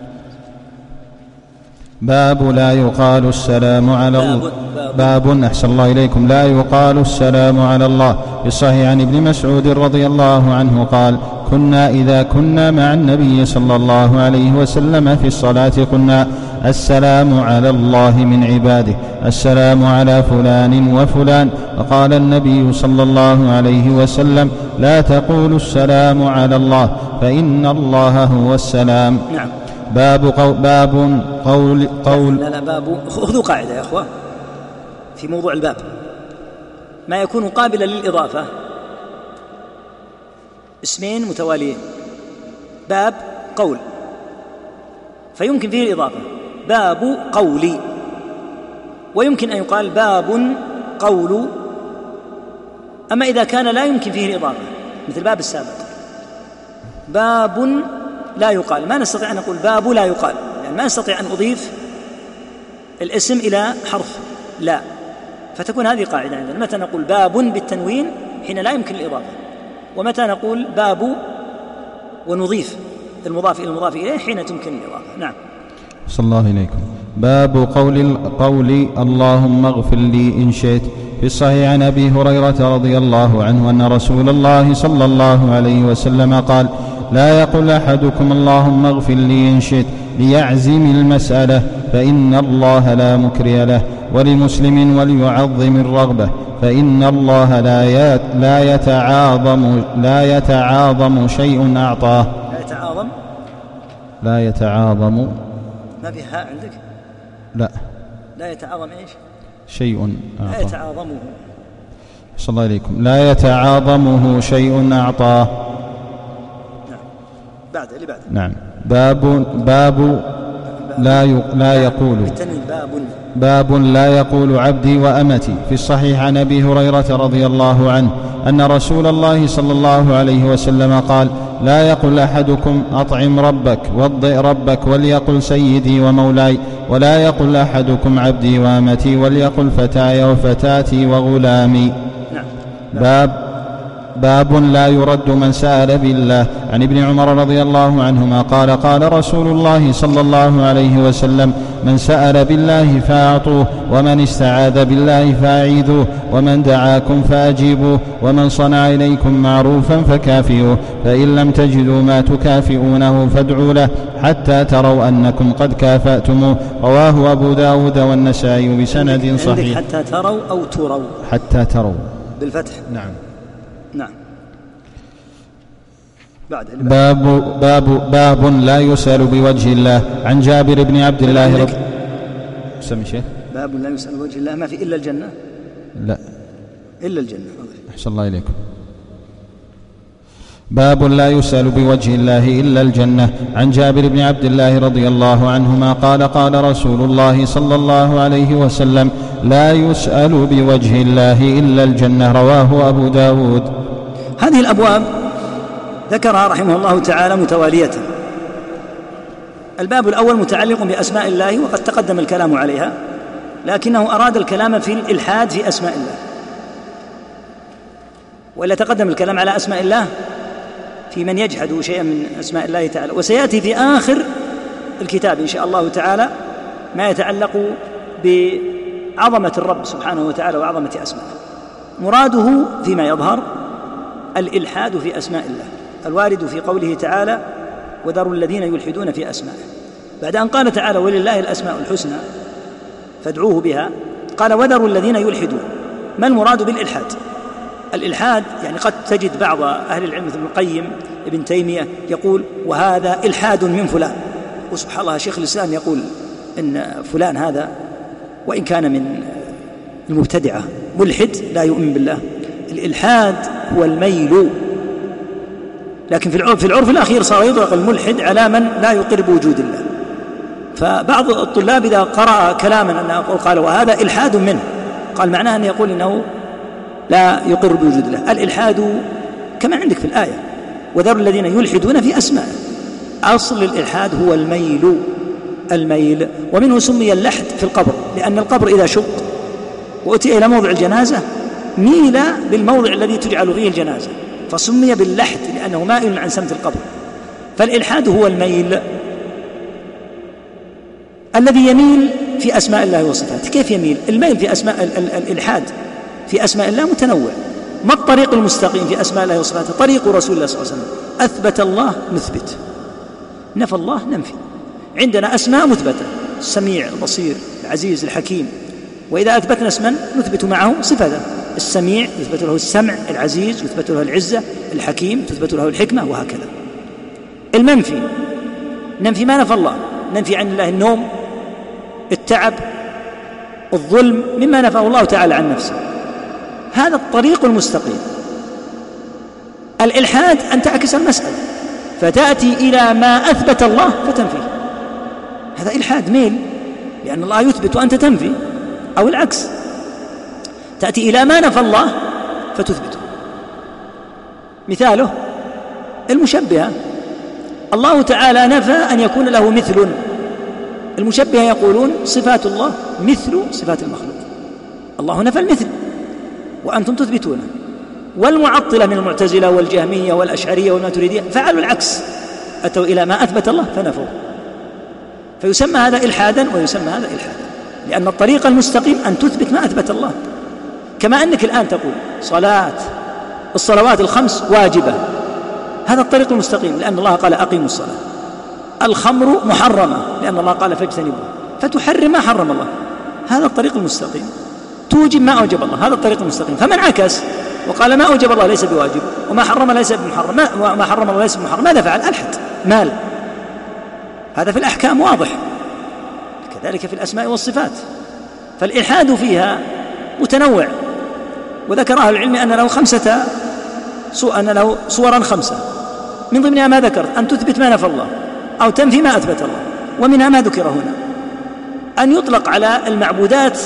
B: باب لا يقال السلام على الله. باب أحسن الله إليكم. لا يقال السلام على الله. في الصحيح عن ابن مسعود رضي الله عنه قال كنا إذا كنا مع النبي صلى الله عليه وسلم في الصلاة قلنا السلام على الله من عباده، السلام على فلان وفلان. وقال النبي صلى الله عليه وسلم لا تقولوا السلام على الله فإن الله هو السلام.
A: نعم.
B: باب قول, باب قول, قول
A: لا لا باب خذوا قاعدة يا أخوة في موضوع الباب، ما يكون قابلا للإضافة اسمين متواليين، باب قول فيمكن فيه الإضافة، باب قولي، ويمكن أن يقال باب قول. أما إذا كان لا يمكن فيه الإضافة مثل باب السابق باب لا يقال، ما نستطيع أن نقول باب لا يقال، يعني ما نستطيع أن أضيف الاسم إلى حرف لا، فتكون هذه قاعدة عندنا. متى نقول باب بالتنوين حين لا يمكن الإضافة، ومتى نقول باب ونضيف المضاف إلى المضاف إليه حين تمكن الإضافة. نعم.
B: صلى الله إليكم. باب قول قول اللهم اغفر لي إن شئت. في الصحيح عن أبي هريرة رضي الله عنه أن رسول الله صلى الله عليه وسلم قال لا يقل أحدكم اللهم اغفر لي إن شئت ليعزم المسألة فإن الله لا مكره له، ولمسلم وليعظم الرغبة فإن الله لا لا يتعاظم لا يتعاظم شيء أعطاه.
A: لا يتعاظم
B: لا يتعاظم
A: ما في هاء عندك؟
B: لا
A: لا يتعاظم إيش؟
B: شيء أعطاه.
A: لا يتعاظمه.
B: صلى الله عليكم. لا يتعاظمه شيء أعطاه.
A: نعم. بعد اللي بعد.
B: نعم. باب باب لا لا يقول
A: باب
B: باب لا يقول عبدي وأمتي. في الصحيح عن أبي هريرة رضي الله عنه أن رسول الله صلى الله عليه وسلم قال لا يقل أحدكم أطعم ربك وضئ ربك وليقل سيدي ومولاي، ولا يقل أحدكم عبدي وأمتي وليقل فتاي وفتاتي وغلامي.
A: نعم.
B: باب باب لا يرد من سأل بالله. عن ابن عمر رضي الله عنهما قال قال رسول الله صلى الله عليه وسلم من سأل بالله فأعطوه، ومن استعاذ بالله فأعيذوه، ومن دعاكم فأجيبوه، ومن صنع إليكم معروفا فكافئوه، فإن لم تجدوا ما تكافئونه فادعوا له حتى تروا أنكم قد كافأتموه. رواه أبو داود والنسائي بسند صحيح.
A: حتى تروا أو تروا؟
B: حتى تروا
A: بالفتح.
B: نعم.
A: نعم. بعد
B: باب باب باب لا يسأل بوجه الله. عن جابر بن عبد الله رضي سمي شيخ.
A: باب لا يسأل بوجه الله ما في إلا الجنة.
B: لا
A: إلا الجنة.
B: أحسن الله إليكم. باب لا يسأل بوجه الله إلا الجنة. عن جابر بن عبد الله رضي الله عنهما قال قال رسول الله صلى الله عليه وسلم لا يسأل بوجه الله إلا الجنة. رواه أبو داود.
A: هذه الأبواب ذكرها رحمه الله تعالى متوالية. الباب الأول متعلق بأسماء الله وقد تقدم الكلام عليها، لكنه أراد الكلام في الإلحاد في أسماء الله، وإلا تقدم الكلام على أسماء الله في من يجحد شيئا من أسماء الله تعالى. وسيأتي في آخر الكتاب إن شاء الله تعالى ما يتعلق بعظمة الرب سبحانه وتعالى وعظمة أسمائه. مراده فيما يظهر الإلحاد في أسماء الله الوارد في قوله تعالى وذروا الذين يلحدون في أسمائه، بعد أن قال تعالى ولله الأسماء الحسنى فادعوه بها، قال وذروا الذين يلحدون. ما المراد بالإلحاد؟ الإلحاد يعني قد تجد بعض أهل العلم مثل ابن القيم ابن تيمية يقول وهذا إلحاد من فلان، وسبحان الله شيخ الإسلام يقول إن فلان هذا وإن كان من المبتدعة ملحد لا يؤمن بالله. الإلحاد هو الميل، لكن في العرف, في العرف الأخير صار يطلق الملحد على من لا يقر بوجود الله. فبعض الطلاب إذا قرأ كلاما أن أقول قال وهذا إلحاد منه، قال معناه أن يقول إنه لا يقر بوجود الله. الإلحاد كما عندك في الآية وذروا الذين يلحدون في أسمائه، أصل الإلحاد هو الميل الميل ومنه سمي اللحد في القبر، لأن القبر إذا شق وأتي إلى موضع الجنازة ميل بالموضع الذي تجعل فيه الجنازة، فسمي باللحد لأنه مائل عن سمت القبر. فالإلحاد هو الميل الذي يميل في أسماء الله وصفاته. كيف يميل؟ الميل في أسماء الإلحاد في أسماء الله متنوع. ما الطريق المستقيم في أسماء الله وصفاته؟ طريق رسول الله صلى الله عليه وسلم. أثبت الله نثبت، نفى الله ننفي. عندنا أسماء مثبتة السميع البصير العزيز الحكيم، وإذا أثبتنا اسما نثبت معه صفته. السميع يثبت له السمع، العزيز يثبت له العزة، الحكيم تثبت له الحكمة، وهكذا. المنفي ننفي ما نفى الله، ننفي عن الله النوم التعب الظلم مما نفاه الله تعالى عن نفسه. هذا الطريق المستقيم. الإلحاد أن تعكس المسألة فتأتي إلى ما أثبت الله فتنفيه، هذا إلحاد ميل، لأن الله يثبت وأنت تنفي، أو العكس تأتي إلى ما نفى الله فتثبته. مثاله المشبهة، الله تعالى نفى أن يكون له مثل. المشبهة يقولون صفات الله مثل صفات المخلوق، الله نفى المثل وأنتم تثبتونه. والمعطلة من المعتزلة والجهمية والأشعرية والماتريدية فعلوا العكس، أتوا إلى ما أثبت الله فنفوه. فيسمى هذا إلحادا ويسمى هذا إلحادا، لأن الطريق المستقيم أن تثبت ما أثبت الله. كما أنك الآن تقول صلاة الصلوات الخمس واجبة، هذا الطريق المستقيم، لأن الله قال أقيموا الصلاة. الخمر محرمة لأن الله قال فاجتنبوها، فتحرم ما حرم الله، هذا الطريق المستقيم. توجب ما أوجب الله، هذا الطريق المستقيم. فمن عكس وقال ما أوجب الله ليس بواجب وما حرم ليس بمحرم، وما حرم الله ليس بمحرم، ماذا فعل؟ ألحد مال. هذا في الأحكام واضح، كذلك في الأسماء والصفات. فالإلحاد فيها متنوع، وذكر أهل العلم أن له خمسة أن له صورا خمسة، من ضمنها ما ذكر أن تثبت ما نفى الله أو تنفي ما أثبت الله، ومنها ما ذكر هنا أن يطلق على المعبودات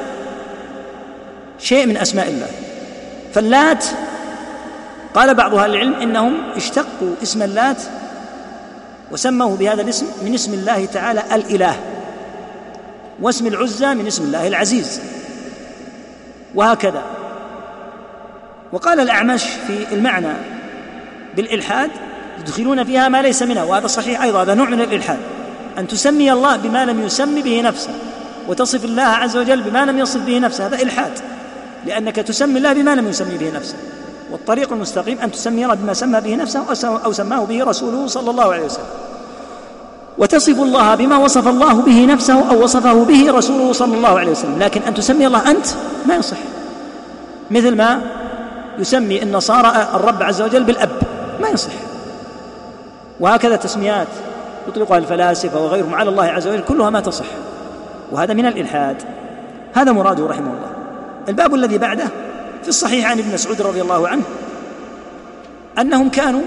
A: شيء من أسماء الله. فاللات قال بعض أهل العلم إنهم اشتقوا اسم اللات وسموه بهذا الاسم من اسم الله تعالى الإله، واسم العزى من اسم الله العزيز، وهكذا. وقال الأعمش في المعنى بالإلحاد يدخلون فيها ما ليس منها، وهذا صحيح أيضا، هذا نوع من الإلحاد، أن تسمي الله بما لم يسمي به نفسه وتصف الله عز وجل بما لم يصف به نفسه، هذا إلحاد، لأنك تسمي الله بما لم يسمي به نفسه. والطريق المستقيم أن تسمي الله بما سمى به نفسه أو سماه به رسوله صلى الله عليه وسلم، وتصف الله بما وصف الله به نفسه أو وصفه به رسوله صلى الله عليه وسلم. لكن أن تسمي الله أنت ما يصح، مثل ما يسمي النصارى الرب عز وجل بالأب، ما يصح. وهكذا تسميات يطلقها الفلاسفة وغيرهم على الله عز وجل كلها ما تصح، وهذا من الإلحاد. هذا مراده رحمه الله. الباب الذي بعده في الصحيح عن ابن مسعود رضي الله عنه أنهم كانوا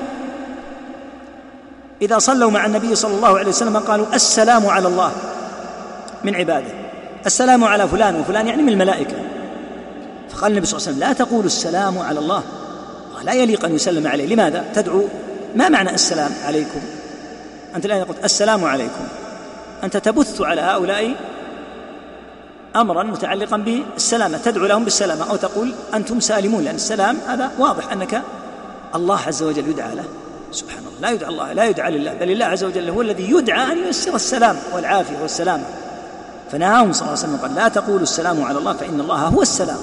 A: إذا صلوا مع النبي صلى الله عليه وسلم قالوا السلام على الله من عباده، السلام على فلان وفلان يعني من الملائكة. فقال النبي صلى الله عليه وسلم لا تقولوا السلام على الله، لا يليق أن يسلم عليه. لماذا تدعو؟ ما معنى السلام عليكم؟ أنت الآن قلت السلام عليكم، أنت تبث على هؤلاء أمرا متعلقا بالسلامة، تدعو لهم بالسلامة، أو تقول أنتم سالمون، لأن السلام هذا واضح أنك الله عز وجل يدعى له. سبحان الله، لا يدعى الله، لا يدعى لله، بل الله عز وجل هو الذي يدعى أن ييسر السلام والعافية والسلامة. فنهاهم صلى الله عليه وسلم قال لا تقولوا السلام على الله فإن الله هو السلام.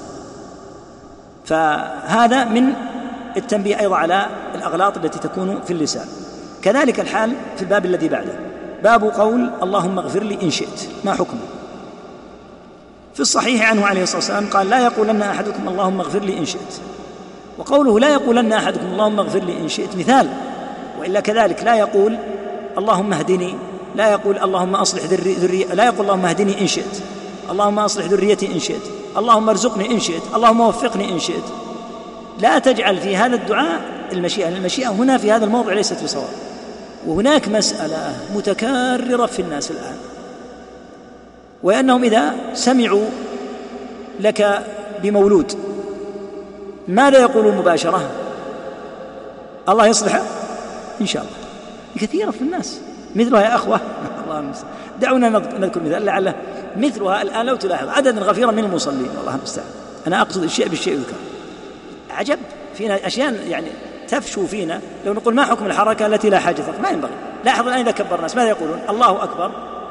A: فهذا من التنبيه أيضا على الأغلاط التي تكون في اللسان. كذلك الحال في الباب الذي بعده، باب قول اللهم اغفر لي إن شئت، ما حكمه؟ في الصحيح عنه عليه الصلاة والسلام قال لا يقولن أحدكم اللهم اغفر لي إن شئت. وقوله لا يقولن أحدكم اللهم اغفر لي إن شئت مثال، وإلا كذلك لا يقول اللهم اهدني، لا يقول اللهم أصلح ذريتي، لا يقول اللهم اهدني إن شئت، اللهم أصلح ذريتي إن شئت، اللهم ارزقني إن شئت، اللهم وفقني إن شئت. لا تجعل في هذا الدعاء المشيئة، المشيئة هنا في هذا الموضع ليست بصواب. وهناك مسألة متكررة في الناس الآن، وأنهم إذا سمعوا لك بمولود ماذا يقولون مباشرة؟ الله يصلحه إن شاء الله. كثيرة في الناس مثلها يا أخوة الله المستعان. دعونا نذكر مثال لعله مثلها الآن لو تلاحظ عدد غفير من المصلين، والله المستعان، أنا أقصد الشيء بالشيء يذكر. عجب فينا أشياء يعني تفشو فينا. لو نقول ما حكم الحركة التي لا حاجة ما ينبغي. لاحظ الآن إذا كبر الناس ماذا يقولون؟ الله أكبر،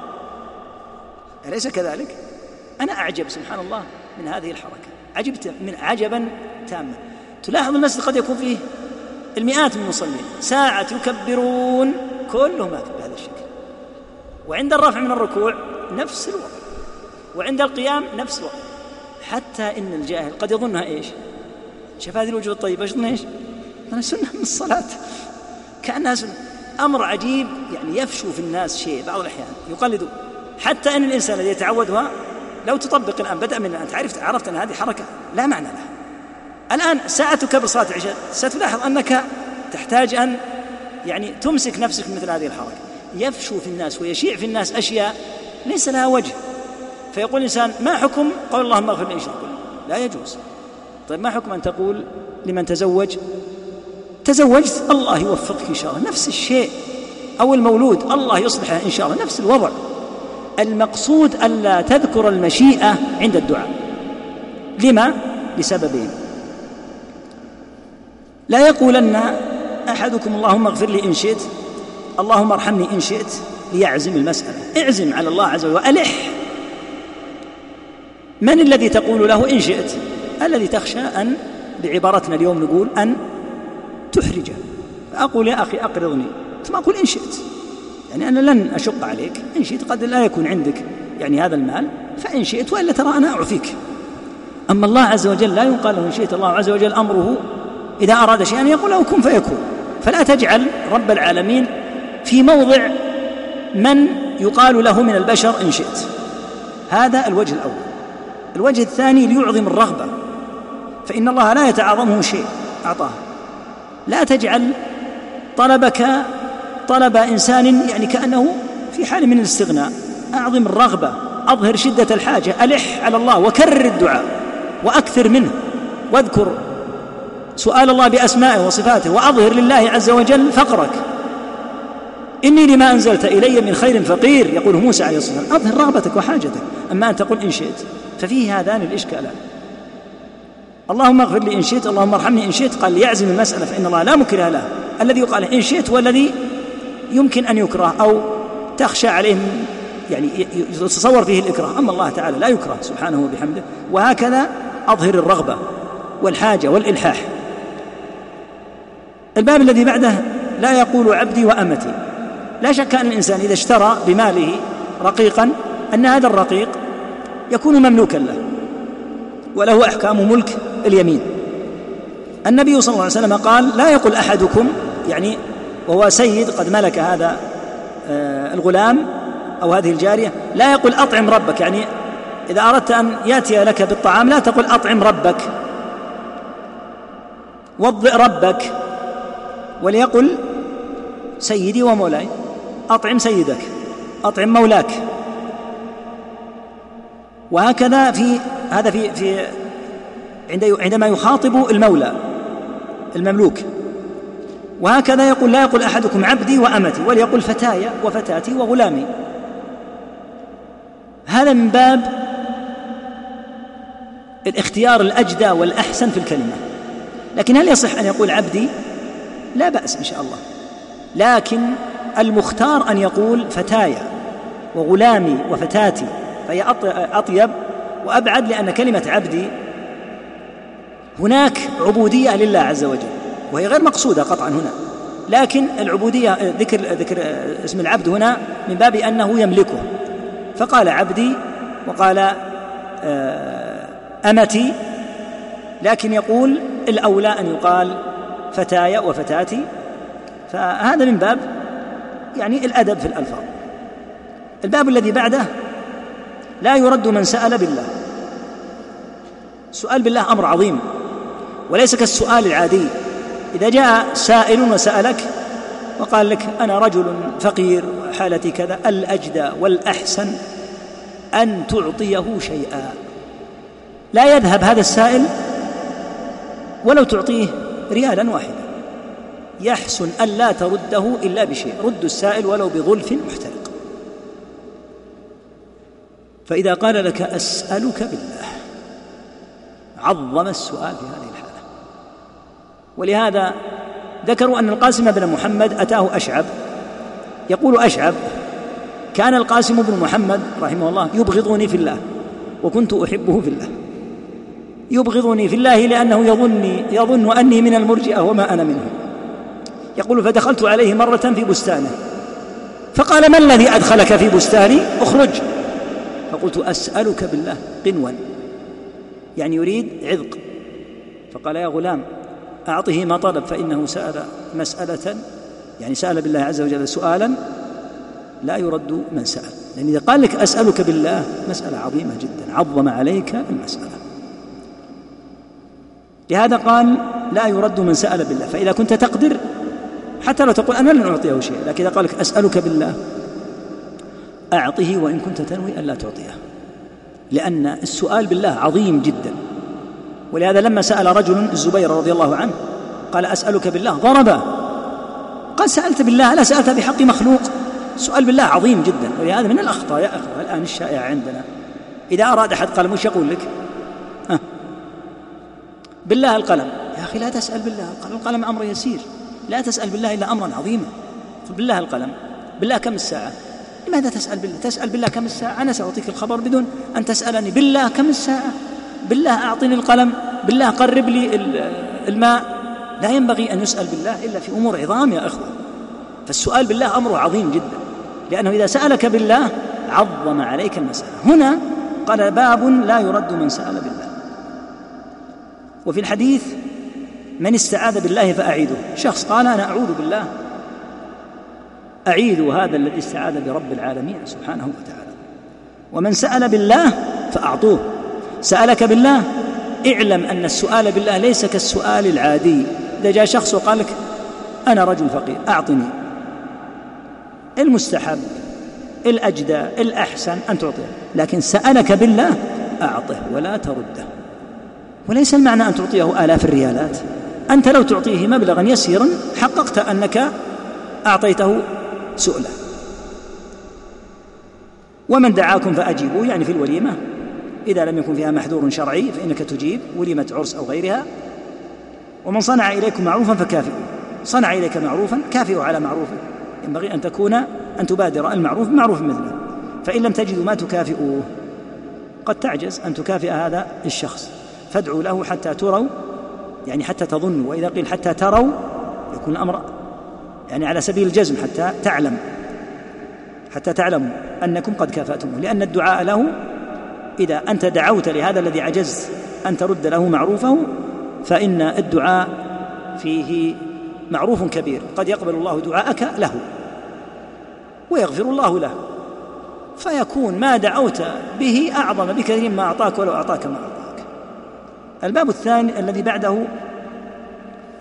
A: أليس كذلك؟ أنا أعجب سبحان الله من هذه الحركة، عجبت من عجبا تاما. تلاحظ المسجد قد يكون فيه المئات من المصلين، ساعة يكبرون كلهم بهذا الشكل، وعند الرفع من الركوع نفس الوضع، وعند القيام نفس الوضع، حتى إن الجاهل قد يظنها إيش؟ شاف هذه الوجوه الطيبة يظن إيش؟ أنا سنة من الصلاة، كأنها سنة. أمر عجيب يعني يفشو في الناس شيء بعض الأحيان يقلدوا، حتى أن الإنسان الذي يتعودها لو تطبق الآن بدأ من أنت عرفت عرفت أن هذه حركة لا معنى لها. الآن ساعتك بصلاة العشاء ستلاحظ أنك تحتاج أن يعني تمسك نفسك مثل هذه الحركة. يفشو في الناس ويشيع في الناس أشياء ليس لها وجه، فيقول الإنسان ما حكم قول اللهم اغفر لي إن شئت؟ لا يجوز. طيب ما حكم أن تقول لمن تزوج تزوجت الله يوفقك إن شاء الله، نفس الشيء، أو المولود الله يصلحه إن شاء الله، نفس الوضع. المقصود ألا تذكر المشيئة عند الدعاء. لما؟ لسببين. لا يقولن أحدكم اللهم اغفر لي إن شئت، اللهم ارحمني إن شئت، ليعزم المسألة. اعزم على الله عز وجل وألح. من الذي تقول له إن شئت؟ الذي تخشى أن بعبارتنا اليوم نقول أن تحرجه. فأقول يا أخي أقرضني، ثم أقول إن شئت، يعني أنا لن أشق عليك، إن شئت قد لا يكون عندك يعني هذا المال، فإن شئت وإلا ترى أنا أعفيك. أما الله عز وجل لا يقال له إن شئت، الله عز وجل أمره إذا أراد شيئا يقول له كن فيكون. فلا تجعل رب العالمين في موضع من يقال له من البشر إن شئت. هذا الوجه الأول. الوجه الثاني ليعظم الرغبة، فإن الله لا يتعاظمه شيء أعطاه. لا تجعل طلبك طلب إنسان يعني كأنه في حال من الاستغناء. أعظم الرغبة، أظهر شدة الحاجة، ألح على الله وكرر الدعاء وأكثر منه، واذكر سؤال الله بأسمائه وصفاته، وأظهر لله عز وجل فقرك. إني لما أنزلت إلي من خير فقير، يقول موسى عليه الصلاة والسلام. أظهر رغبتك وحاجتك. أما أن تقول إن شئت ففيه هذان الإشكالان. اللهم اغفر لي إن شئت، اللهم ارحمني إن شئت، قال ليعزم المسألة فإن الله لا مكره له. الذي يقال إن شئت والذي يمكن أن يكره أو تخشى عليه يعني يتصور فيه الإكراه. أما الله تعالى لا يكره سبحانه وبحمده. وهكذا أظهر الرغبة والحاجة والإلحاح. الباب الذي بعده لا يقول عبدي وأمتي. لا شك أن الإنسان إذا اشترى بماله رقيقا أن هذا الرقيق يكون مملوكا له وله أحكام ملك اليمين. النبي صلى الله عليه وسلم قال لا يقول أحدكم، يعني وهو سيد قد ملك هذا الغلام أو هذه الجارية، لا يقول أطعم ربك، يعني إذا أردت أن يأتي لك بالطعام لا تقول أطعم ربك، وضئ ربك، وليقل سيدي ومولاي، أطعم سيدك، أطعم مولاك. وهكذا في هذا في في عندما يخاطب المولى المملوك. وهكذا يقول لا يقول أحدكم عبدي وأمتي، وليقل فتاي وفتاتي وغلامي. هذا من باب الاختيار الأجدى والأحسن في الكلمة. لكن هل يصح أن يقول عبدي؟ لا بأس إن شاء الله، لكن المختار أن يقول فتاي وغلامي وفتاتي، فهي أطيب وأبعد، لأن كلمة عبدي هناك عبودية لله عز وجل وهي غير مقصودة قطعا هنا، لكن العبودية ذكر, ذكر اسم العبد هنا من باب أنه يملكه، فقال عبدي وقال أمتي، لكن يقول الأولى أن يقال فتاي وفتاتي. فهذا من باب يعني الأدب في الألفاظ. الباب الذي بعده لا يرد من سأل بالله. السؤال بالله أمر عظيم وليس كالسؤال العادي. إذا جاء سائل وسألك وقال لك أنا رجل فقير وحالتي كذا، الأجدى والأحسن أن تعطيه شيئا. لا يذهب هذا السائل ولو تعطيه ريالا واحدا، يحسن أن لا ترده إلا بشيء. رد السائل ولو بظلف محترق. فإذا قال لك أسألك بالله عظم السؤال في هذه الحالة. ولهذا ذكروا أن القاسم بن محمد أتاه أشعب، يقول أشعب كان القاسم بن محمد رحمه الله يبغضني في الله وكنت أحبه في الله. يبغضني في الله لأنه يظني يظن أني من المرجئة وما أنا منهم. يقول فدخلت عليه مرة في بستانه فقال ما الذي أدخلك في بستاني؟ أخرج. فقلت أسألك بالله قنوا، يعني يريد عذق. فقال يا غلام أعطه ما طلب فإنه سأل مسألة، يعني سأل بالله عز وجل سؤالا لا يرد من سأل. لأن إذا قال لك أسألك بالله مسألة عظيمة جدا، عظم عليك المسألة. لهذا قال لا يرد من سأل بالله. فإذا كنت تقدر حتى لو تقول أنا لن أعطيه شيء، لكن إذا قال لك أسألك بالله أعطه وإن كنت تنوي أن لا تعطيه، لأن السؤال بالله عظيم جدا. ولهذا لما سأل رجل الزبير رضي الله عنه قال أسألك بالله ضربه، قال سألت بالله لا سألت بحق مخلوق. السؤال بالله عظيم جدا. ولهذا من الأخطاء يا أخوة الآن الشائعة عندنا، إذا أراد أحد قلم وش يقول لك؟ ها بالله القلم. يا أخي لا تسأل بالله القلم، القلم أمر يسير، لا تسأل بالله إلا أمرا عظيما. بالله القلم، بالله كم الساعة؟ لماذا تسأل بالله؟ تسأل بالله كم الساعة؟ أنا سأعطيك الخبر بدون أن تسألني. بالله كم الساعة؟ بالله أعطني القلم، بالله قرب لي الماء. لا ينبغي أن يسأل بالله إلا في أمور عظام يا أخوة. فالسؤال بالله أمره عظيم جدا، لأنه إذا سألك بالله عظم عليك المسألة. هنا قال باب لا يرد من سأل بالله. وفي الحديث من استعاذ بالله فأعيده. شخص قال أنا أعوذ بالله، أعيد هذا الذي استعاذ برب العالمين سبحانه وتعالى. ومن سأل بالله فأعطوه. سألك بالله اعلم أن السؤال بالله ليس كالسؤال العادي. إذا جاء شخص وقال لك أنا رجل فقير أعطني، المستحب الأجدى الأحسن أن تعطيه، لكن سألك بالله أعطه ولا ترده. وليس المعنى أن تعطيه آلاف الريالات، أنت لو تعطيه مبلغا يسيرا حققت أنك أعطيته سؤلا. ومن دعاكم فأجيبوا، يعني في الوليمة إذا لم يكن فيها محذور شرعي فإنك تجيب، وليمة عرس أو غيرها. ومن صنع إليكم معروفا فكافئوا، صنع إليك معروفا كافئوا على معروفه. ينبغي أن تكون أن تبادر المعروف بمعروف مثله، فإن لم تجدوا ما تكافئوه قد تعجز أن تكافئ هذا الشخص، فادعوا له حتى تروا، يعني حتى تظنوا. وإذا قيل حتى تروا يكون الأمر يعني على سبيل الجزم، حتى تعلم حتى تعلموا أنكم قد كافأتموه. لأن الدعاء له إذا أنت دعوت لهذا الذي عجزت أن ترد له معروفه فإن الدعاء فيه معروف كبير، قد يقبل الله دعاءك له ويغفر الله له، فيكون ما دعوت به أعظم بكثير ما أعطاك ولو أعطاك ما أعطاك. الباب الثاني الذي بعده لا يرد من سأل بالله. السؤال بالله أمر عظيم وليس كالسؤال العادي. إذا جاء سائل وسألك وقال أنا رجل فقير وحالتي كذا، الأجدى والأحسن أن تعطيه شيئا.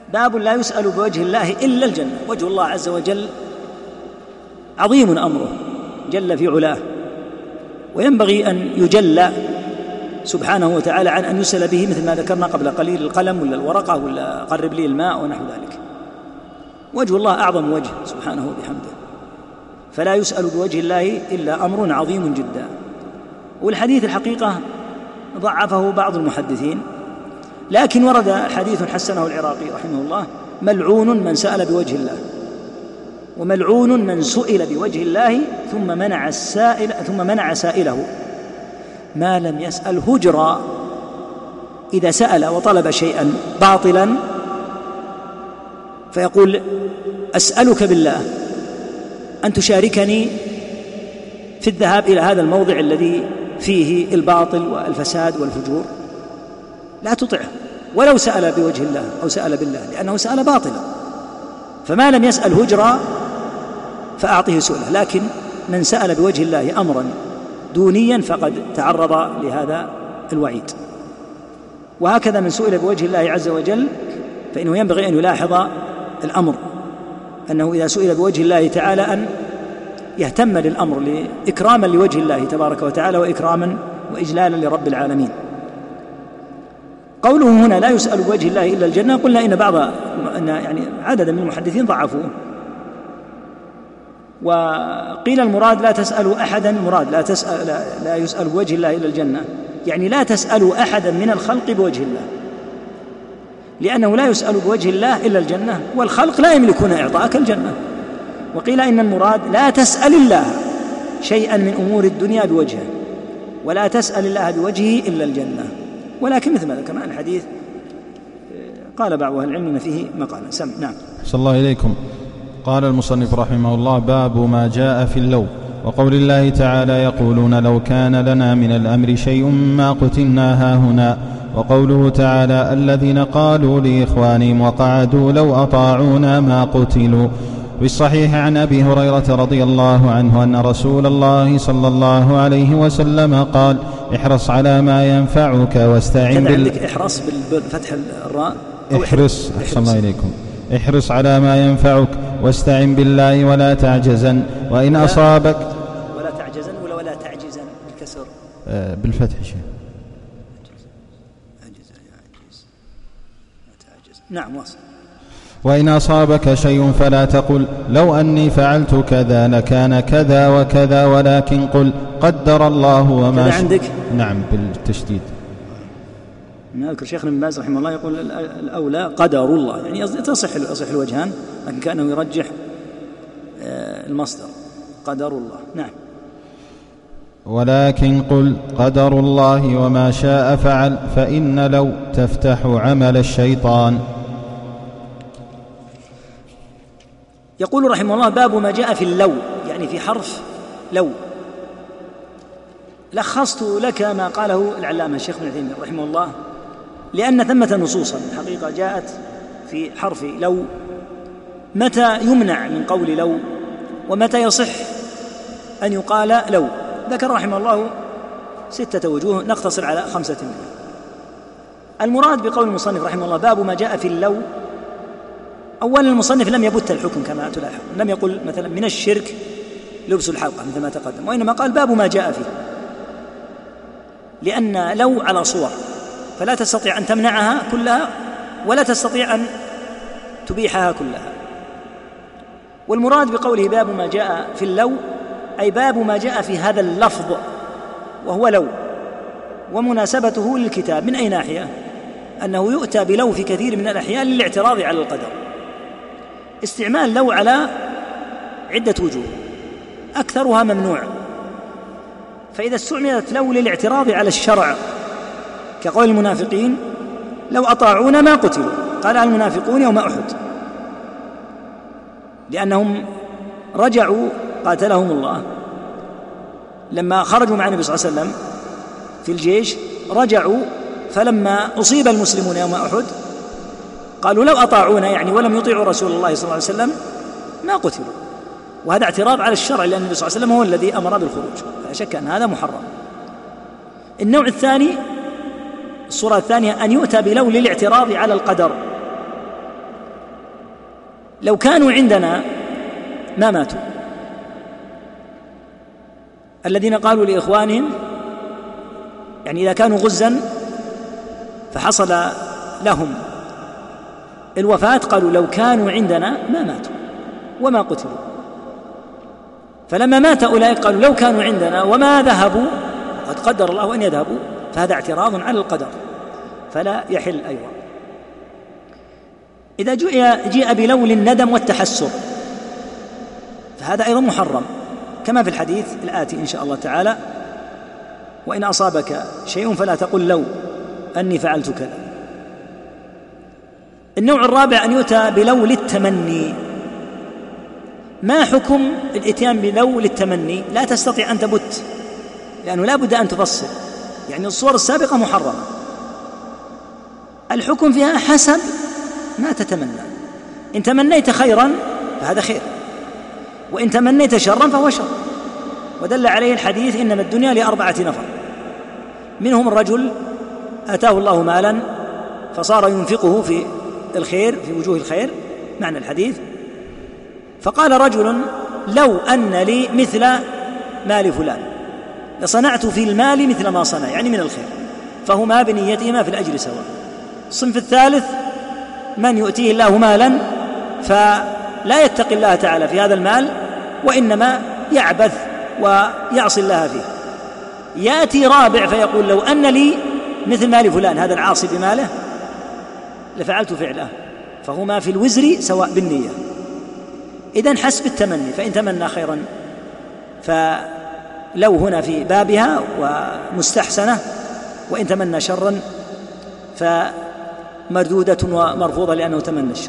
A: باب لا يسأل بوجه الله إلا الجنة. وجه الله عز وجل عظيم أمره جل في علاه، وينبغي أن يجل سبحانه وتعالى عن أن يسأل به، مثل ما ذكرنا قبل قليل، القلم ولا الورقة ولا قرب لي الماء ونحو ذلك. وجه الله أعظم وجه سبحانه وبحمده، فلا يسأل بوجه الله إلا أمر عظيم جدا. والحديث الحقيقة ضعفه بعض المحدثين، لكن ورد حديث حسنه العراقي رحمه الله: ملعون من سأل بوجه الله، وملعون من سئل بوجه الله ثم منع السائل ثم منع سائله ما لم يسأل هجرا. إذا سأل وطلب شيئا باطلا فيقول: أسألك بالله أن تشاركني في الذهاب إلى هذا الموضع الذي فيه الباطل والفساد والفجور، لا تطعه ولو سأل بوجه الله أو سأل بالله، لأنه سأل باطلا. فما لم يسأل هجرا فأعطه سؤله، لكن من سأل بوجه الله أمرا دونيا فقد تعرض لهذا الوعيد. وهكذا من سئل بوجه الله عز وجل فإنه ينبغي أن يلاحظ الأمر، أنه إذا سئل بوجه الله تعالى أن يهتم للأمر إكراما لوجه الله تبارك وتعالى وإكراما وإجلالا لرب العالمين. قوله هنا لا يسأل بوجه الله إلا الجنة، قلنا إن بعض أن يعني عددا من المحدثين ضعفوه، وقيل المراد لا تسألوا أحدا، المراد لا, تسأل لا, لا يسأل بوجه الله إلا الجنة، يعني لا تسألوا أحدا من الخلق بوجه الله، لأنه لا يسأل بوجه الله إلا الجنة، والخلق لا يملكون إعطاءك الجنة. وقيل إن المراد لا تسأل الله شيئا من أمور الدنيا بوجهه، ولا تسأل الله بوجهه إلا الجنة. ولكن مثل ما ذكرنا الحديث قال بعض أهل العلم فيه مقالا. سم. نعم. صلى
B: الله إليكم. قال المصنف رحمه الله: باب ما جاء في اللو، وقول الله تعالى: يقولون لو كان لنا من الأمر شيء ما قتلنا هاهنا. وقوله تعالى: الذين قالوا لإخوانهم وقعدوا لو أطاعونا ما قتلوا. بالصحيح عن أبي هريرة رضي الله عنه أن رسول الله صلى الله عليه وسلم قال: احرص على ما ينفعك واستعن
A: بالله. احرص بالفتح الراء.
B: احرص. أحسن الله إليكم. احرص على ما ينفعك واستعن بالله ولا تعجزن، وإن ولا أصابك
A: ولا تعجزن ولا ولا تعجزن بالكسر.
B: آه بالفتح شيء.
A: نعم. واصل.
B: وإن أصابك شيء فلا تقل لو أني فعلت كذا لكان كذا وكذا، ولكن قل قدر الله وما
A: شاء. عندك؟
B: نعم بالتشديد.
A: نذكر شيخنا ابن باز رحمه الله يقول الأولى قدر الله، يعني تصح تصح الوجهان، لكن كأنه يرجح المصدر قدر الله. نعم.
B: ولكن قل قدر الله وما شاء فعل، فإن لو تفتح عمل الشيطان.
A: يقول رحمه الله: باب ما جاء في اللو، يعني في حرف لو. لخصت لك ما قاله العلامة الشيخ ابن عثيمين رحمه الله، لأن ثمة نصوصا حقيقة جاءت في حرف لو، متى يمنع من قول لو ومتى يصح أن يقال لو. ذكر رحمه الله ستة وجوه، نقتصر على خمسة منها. المراد بقول المصنف رحمه الله باب ما جاء في اللو، أولا المصنف لم يبت الحكم كما تلاحظ، لم يقل مثلا من الشرك لبس الحلقة مثل ما تقدم، وإنما قال باب ما جاء فيه، لأن لو على صور، فلا تستطيع أن تمنعها كلها ولا تستطيع أن تبيحها كلها. والمراد بقوله باب ما جاء في اللو أي باب ما جاء في هذا اللفظ وهو لو، ومناسبته للكتاب من أي ناحية؟ أنه يؤتى بلو في كثير من الأحيان للاعتراض على القدر. استعمال لو على عدة وجوه أكثرها ممنوع، فإذا استعملت لو للاعتراض على الشرع كقول المنافقين لو أطاعونا ما قتلوا، قال المنافقون يوم أحد، لأنهم رجعوا قاتلهم الله لما خرجوا مع النبي صلى الله عليه وسلم في الجيش، رجعوا فلما أصيب المسلمون يوم أحد قالوا لو أطاعونا، يعني ولم يطيعوا رسول الله صلى الله عليه وسلم ما قتلوا، وهذا اعتراض على الشرع، لأن النبي صلى الله عليه وسلم هو الذي أمر بالخروج، فلا شك أن هذا محرم. النوع الثاني، الصورة الثانية، أن يؤتى بلو للاعتراض على القدر، لو كانوا عندنا ما ماتوا. الذين قالوا لإخوانهم، يعني إذا كانوا غزا فحصل لهم الوفاة، قالوا لو كانوا عندنا ما ماتوا وما قتلوا. فلما مات أولئك قالوا لو كانوا عندنا وما ذهبوا، قد قدر الله أن يذهبوا، فهذا اعتراض على القدر فلا يحل أيضا. إذا جاء بلول الندم والتحسر فهذا أيضا محرم، كما في الحديث الآتي إن شاء الله تعالى: وإن أصابك شيء فلا تقل لو أني فعلت كذا. النوع الرابع أن يؤتى بلول التمني. ما حكم الإتيان بلول التمني؟ لا تستطيع أن تبت، لأنه لا بد أن تفصل، يعني الصور السابقة محرمة، الحكم فيها حسب ما تتمنى. إن تمنيت خيرا فهذا خير، وإن تمنيت شرا فهو شر. ودل عليه الحديث: إنما الدنيا لأربعة نفر، منهم الرجل آتاه الله مالا فصار ينفقه في الخير، في وجوه الخير، معنى الحديث. فقال رجل: لو أن لي مثل مال فلان لصنعت في المال مثل ما صنع، يعني من الخير، فهما بنيتهما في الأجر سواء. الصنف الثالث من يؤتيه الله مالا فلا يتقي الله تعالى في هذا المال، وإنما يعبث ويعصي الله فيه. يأتي رابع فيقول: لو أن لي مثل مال فلان، هذا العاصي بماله، لفعلت فعله، فهما في الوزر سواء بالنية. إذن حسب التمني، فإن تمنى خيرا فلو هنا في بابها ومستحسنة، وإن تمنى شرا فمردودة ومرفوضة لأنه تمنى الشر.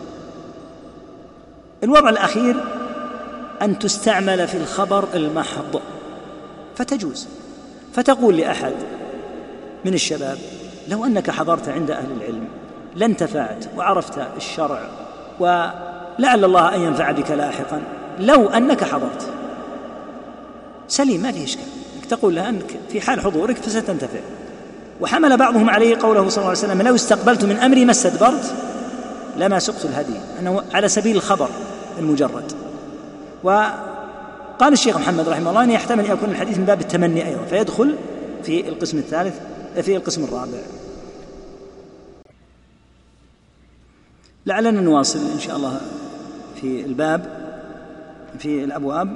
A: الوضع الأخير أن تستعمل في الخبر المحض، فتجوز، فتقول لأحد من الشباب: لو أنك حضرت عند أهل العلم لانتفعت وعرفت الشرع ولعل الله أن ينفع بك لاحقا، لو أنك حضرت. سليم، ما فيه إشكال، تقول له أنك في حال حضورك فستنتفع. وحمل بعضهم عليه قوله صلى الله عليه وسلم: لو استقبلت من أمري ما استدبرت لما سقت الهدي، أنه على سبيل الخبر المجرد. وقال الشيخ محمد رحمه الله أن يحتمل أن يكون الحديث من باب التمني أيضا، فيدخل في القسم الثالث، في القسم الرابع. لعلنا نواصل إن شاء الله في الباب، في الأبواب،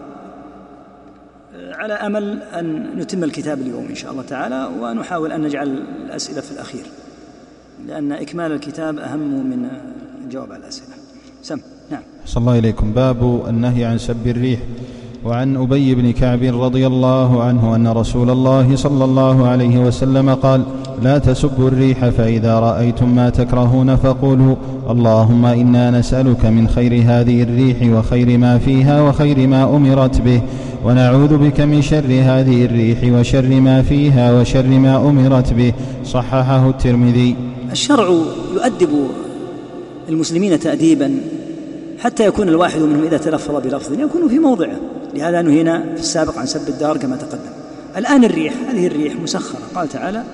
A: على أمل أن نتم الكتاب اليوم إن شاء الله تعالى، ونحاول أن نجعل الأسئلة في الأخير، لأن إكمال الكتاب أهم من الجواب على الأسئلة. سم. نعم. صلى
B: الله إليكم. باب النهي عن سب الريح. وعن أبي بن كعب رضي الله عنه أن رسول الله صلى الله عليه وسلم قال: لا تسبوا الريح، فإذا رأيتم ما تكرهون فقولوا: اللهم إنا نسألك من خير هذه الريح وخير ما فيها وخير ما أمرت به، ونعوذ بك من شر هذه الريح وشر ما فيها وشر ما أمرت به. صححه الترمذي.
A: الشرع يؤدب المسلمين تأديبا حتى يكون الواحد منهم إذا تلفظ بلفظ يكون في موضعه، لهذا نهينا في السابق عن سب الدار كما تقدم. الآن الريح، هذه الريح مسخرة، قال تعالى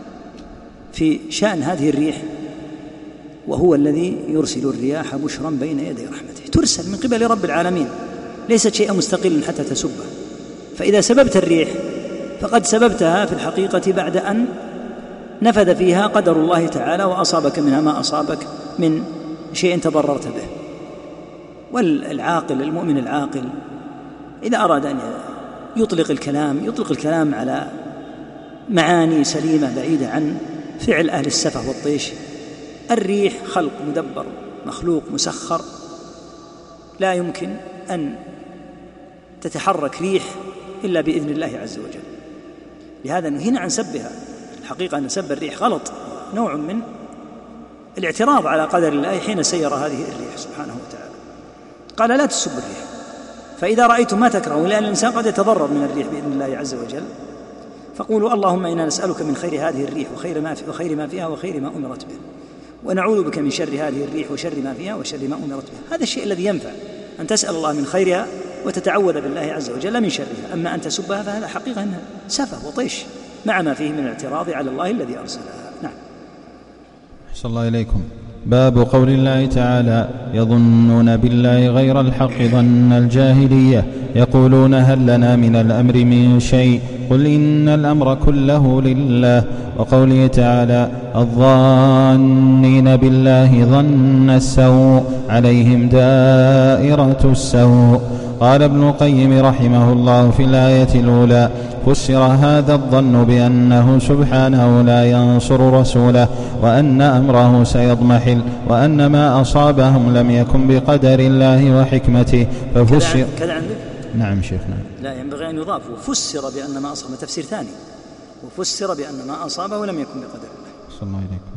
A: في شأن هذه الريح: وهو الذي يرسل الرياح بشرا بين يدي رحمته. ترسل من قبل رب العالمين، ليست شيئا مستقلا حتى تسبه. فإذا سببت الريح فقد سببتها في الحقيقة بعد أن نفذ فيها قدر الله تعالى وأصابك منها ما أصابك من شيء تضررت به. والعاقل، المؤمن العاقل، إذا أراد أن يطلق الكلام يطلق الكلام على معاني سليمة بعيدة عن فعل أهل السفه والطيش. الريح خلق مدبر، مخلوق مسخر، لا يمكن أن تتحرك ريح إلا بإذن الله عز وجل. لهذا نهينا عن سبها. الحقيقة أن سب الريح غلط، نوع من الاعتراض على قدر الله حين سير هذه الريح سبحانه وتعالى. قال: لا تسب الريح، فإذا رأيتم ما تكرهون، لأن الإنسان قد يتضرر من الريح بإذن الله عز وجل، فقولوا: اللهم إنا نسألك من خير هذه الريح وخير ما في وخير ما فيها وخير ما أمرت به، ونعوذ بك من شر هذه الريح وشر ما فيها وشر ما أمرت به. هذا الشيء الذي ينفع، أن تسأل الله من خيرها وتتعوذ بالله عز وجل من شرها. أما أن تسبها فهذا حقيقة أنها سفه وطيش، مع ما فيه من الاعتراض على الله الذي أرسلها. نعم.
B: صلى الله إليكم. باب قول الله تعالى: يظنون بالله غير الحق ظن الجاهلية، يقولون هل لنا من الأمر من شيء، قل إن الأمر كله لله. وقوله تعالى: الظانين بالله ظن السوء عليهم دائرة السوء. قال ابن القيم رحمه الله في الآية الأولى: فسر هذا الظن بأنه سبحانه لا ينصر رسوله، وأن أمره سيضمحل، وأن ما أصابهم لم يكن بقدر الله وحكمته. ففسر
A: كذا عندك؟
B: نعم شيخنا.
A: لا، ينبغي أن يضاف: وفسر بأن ما أصابه، تفسير ثاني، وفسر بأن ما أصابه لم يكن بقدر الله.
B: صلى الله عليكم.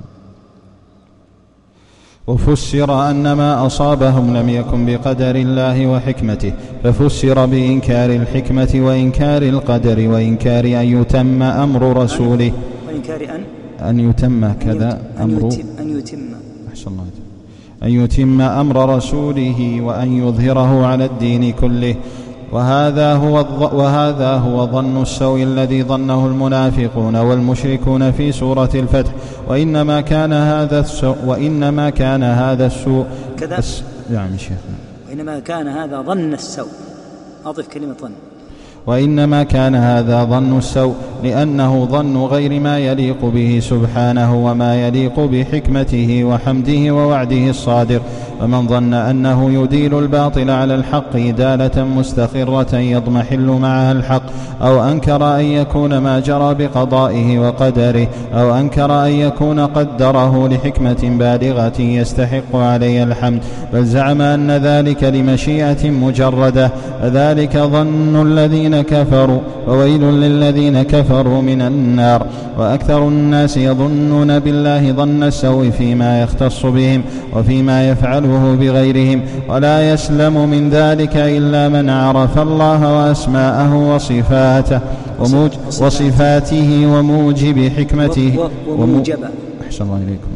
B: وفسر أن ما أصابهم لم يكن بقدر الله وحكمته، ففسر بإنكار الحكمة وإنكار القدر وإنكار أن يتم أمر رسوله،
A: وإنكار أن
B: أن يتم كذا أمر
A: أن يتم
B: أحسن الله أن يتم أمر رسوله وأن يظهره على الدين كله. وهذا هو, وهذا هو ظن السوء الذي ظنه المنافقون والمشركون في سورة الفتح. وإنما كان هذا السوء وإنما كان هذا السوء
A: كذا
B: أس... يعني شيخنا
A: وإنما كان هذا ظن السوء، أضف كلمة ظن.
B: وإنما كان هذا ظن السوء لأنه ظن غير ما يليق به سبحانه وما يليق بحكمته وحمده ووعده الصادر. ومن ظن أنه يديل الباطل على الحق إدالة مستقرة يضمحل معها الحق، أو أنكر أن يكون ما جرى بقضائه وقدره، أو أنكر أن يكون قدره لحكمة بالغة يستحق عليه الحمد، بل زعم أن ذلك لمشيئة مجردة، ذلك ظن الذين كفروا، وويل للذين كفروا من النار. وأكثر الناس يظنون بالله ظن السوء فيما يختص بهم وفيما يفعله بغيرهم، ولا يسلم من ذلك إلا من عرف الله وأسماءه وصفاته وصفاته وموجب حكمته
A: وموجب
B: أحسن الله إليكم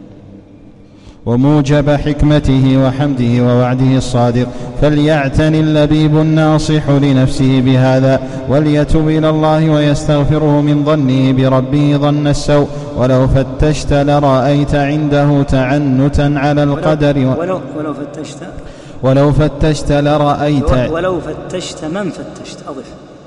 B: وموجب حكمته وحمده ووعده الصادق. فليعتن اللبيب الناصح لنفسه بهذا، وليتب إلى الله ويستغفره من ظنه بربه ظن السوء. ولو فتشت لرأيت عنده تعنتا على القدر
A: ولو, ولو فتشت
B: ولو فتشت لرأيت
A: ولو فتشت من فتشت أضف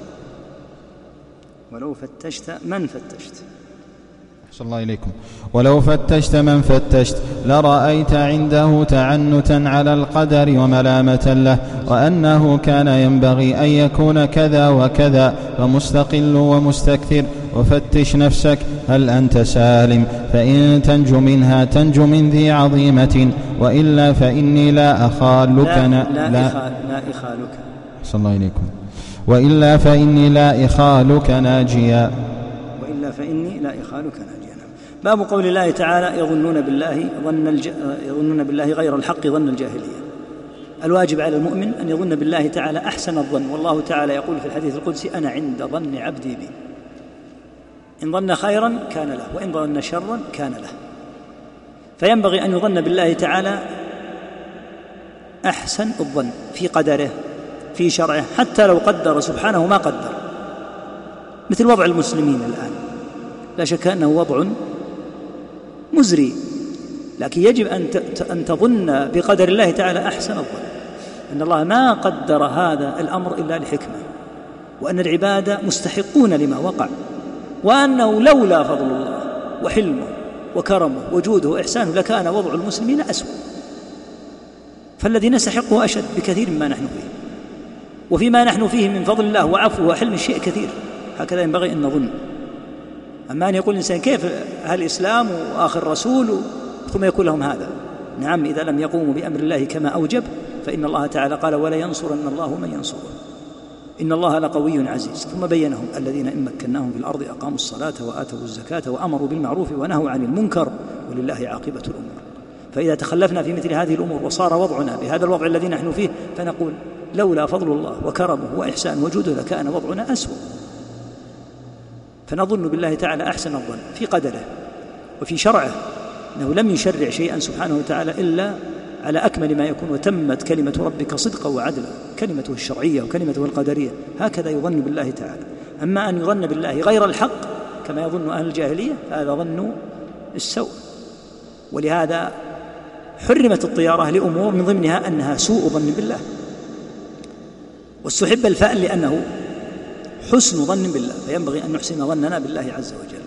A: ولو فتشت من فتشت
B: أحسن الله إليكم ولو فتشت من فتشت لرأيت عنده تعنتا على القدر وملامة له، وأنه كان ينبغي أن يكون كذا وكذا، فمستقل ومستكثر. وفتش نفسك هل أنت سالم، فإن تنجو منها تنجو من ذي عظيمة، وإلا فإني لا أخالك
A: لا, لا, لا, لا إخالك
B: أحسن الله إليكم وإلا فإني لا إخالك ناجيا
A: وإلا فإني لا إخالك ناجيا. باب قول الله تعالى: يظنون بالله ظن الج... يظنون بالله غير الحق ظن الجاهلية. الواجب على المؤمن أن يظن بالله تعالى أحسن الظن، والله تعالى يقول في الحديث القدسي: أنا عند ظن عبدي بي، إن ظن خيرا كان له وإن ظن شرا كان له. فينبغي أن يظن بالله تعالى أحسن الظن في قدره في شرعه، حتى لو قدر سبحانه ما قدر، مثل وضع المسلمين الآن، لا شك أنه وضع مزري، لكن يجب أن تظن بقدر الله تعالى أحسن الظن، أن الله ما قدر هذا الأمر إلا لحكمة، وأن العباد مستحقون لما وقع، وأنه لولا فضل الله وحلمه وكرمه وجوده وإحسانه لكان وضع المسلمين أسوأ. فالذي نستحقه أشد بكثير مما نحن فيه، وفيما نحن فيه من فضل الله وعفوه وحلم الشيء كثير. هكذا ينبغي أن نظن. أما أن يقول الإنسان كيف هالإسلام وآخر رسول ثم يقول لهم هذا؟ نعم، إذا لم يقوموا بأمر الله كما أوجب، فإن الله تعالى قال: ولا ينصرن الله من ينصره إن الله لقوي عزيز. ثم بينهم: الذين إن مكناهم في الأرض أقاموا الصلاة وآتوا الزكاة وأمروا بالمعروف ونهوا عن المنكر ولله عاقبة الأمور. فإذا تخلفنا في مثل هذه الأمور وصار وضعنا بهذا الوضع الذي نحن فيه، فنقول: لولا فضل الله وكرمه وإحسان وجوده لكان وضعنا أسوأ. فنظن بالله تعالى أحسن الظن في قدره وفي شرعه، أنه لم يشرع شيئا سبحانه وتعالى إلا على أكمل ما يكون، وتمت كلمة ربك صدقا وعدلا، كلمته الشرعية وكلمته القدرية. هكذا يظن بالله تعالى. أما أن يظن بالله غير الحق كما يظن أهل الجاهلية فهذا ظن السوء. ولهذا حرمت الطيارة لأمور من ضمنها أنها سوء ظن بالله، واستحب الفأل لأنه حسن ظن بالله، فينبغي أن نحسن ظننا بالله عز وجل.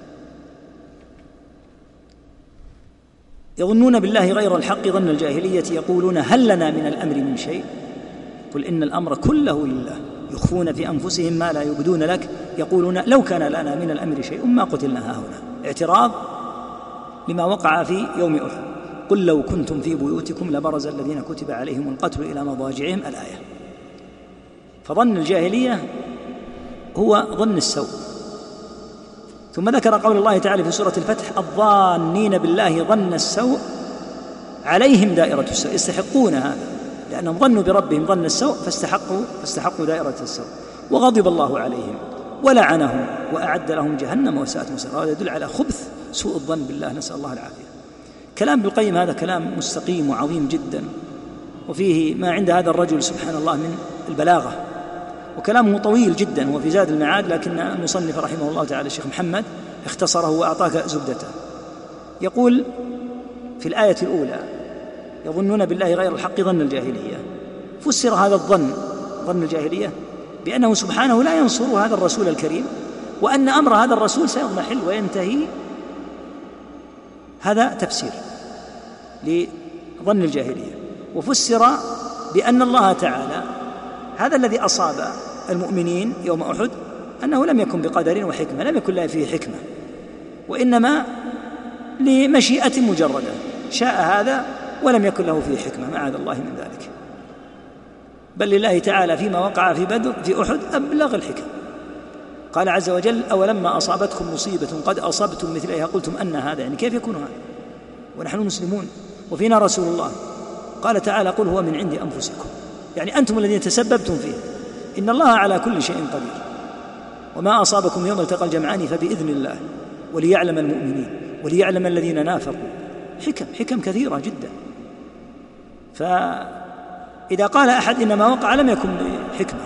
A: يظنون بالله غير الحق ظن الجاهلية يقولون هل لنا من الأمر من شيء؟ قل إن الأمر كله لله، يخفون في أنفسهم ما لا يبدون لك، يقولون لو كان لنا من الأمر شيء ما قتلنا هاهنا. اعتراض لما وقع في يوم أحد. قل لو كنتم في بيوتكم لبرز الذين كتب عليهم القتل إلى مضاجعهم الآية. فظن الجاهلية هو ظن السوء. ثم ذكر قول الله تعالى في سورة الفتح الظانين بالله ظن السوء عليهم دائرة السوء، يستحقون هذا لأنهم ظنوا بربهم ظن السوء فاستحقوا فاستحقوا دائرة السوء، وغضب الله عليهم ولعنهم وأعد لهم جهنم وساءت مصيرا. هذا يدل على خبث سوء الظن بالله، نسأل الله العافية. كلام ابن القيم هذا كلام مستقيم وعظيم جدا، وفيه ما عند هذا الرجل سبحان الله من البلاغة، وكلامه طويل جدا وفي زاد المعاد، لكن المصنف رحمه الله تعالى الشيخ محمد اختصره وأعطاك زبدته. يقول في الآية الأولى يظنون بالله غير الحق ظن الجاهلية، فسر هذا الظن ظن الجاهلية بأنه سبحانه لا ينصر هذا الرسول الكريم، وأن أمر هذا الرسول سيضمحل وينتهي. هذا تفسير لظن الجاهلية. وفسر بأن الله تعالى هذا الذي أصاب المؤمنين يوم أحد أنه لم يكن بقدر وحكمة، لم يكن له فيه حكمة، وإنما لمشيئة مجردة، شاء هذا ولم يكن له فيه حكمة، معاذ الله من ذلك. بل لله تعالى فيما وقع في بدر في أحد أبلغ الحكم. قال عز وجل أولما أصابتكم مصيبة قد أصبتم مثلها قلتم أن هذا، يعني كيف يكون هذا ونحن مسلمون وفينا رسول الله؟ قال تعالى قل هو من عند أنفسكم، يعني أنتم الذين تسببتم فيه، إن الله على كل شيء قدير. وما أصابكم يوم التقى الجمعان فبإذن الله وليعلم المؤمنين وليعلم الذين نافقوا. حكم حكم كثيرة جدا. فإذا قال أحد إنما وقع لم يكن بحكمة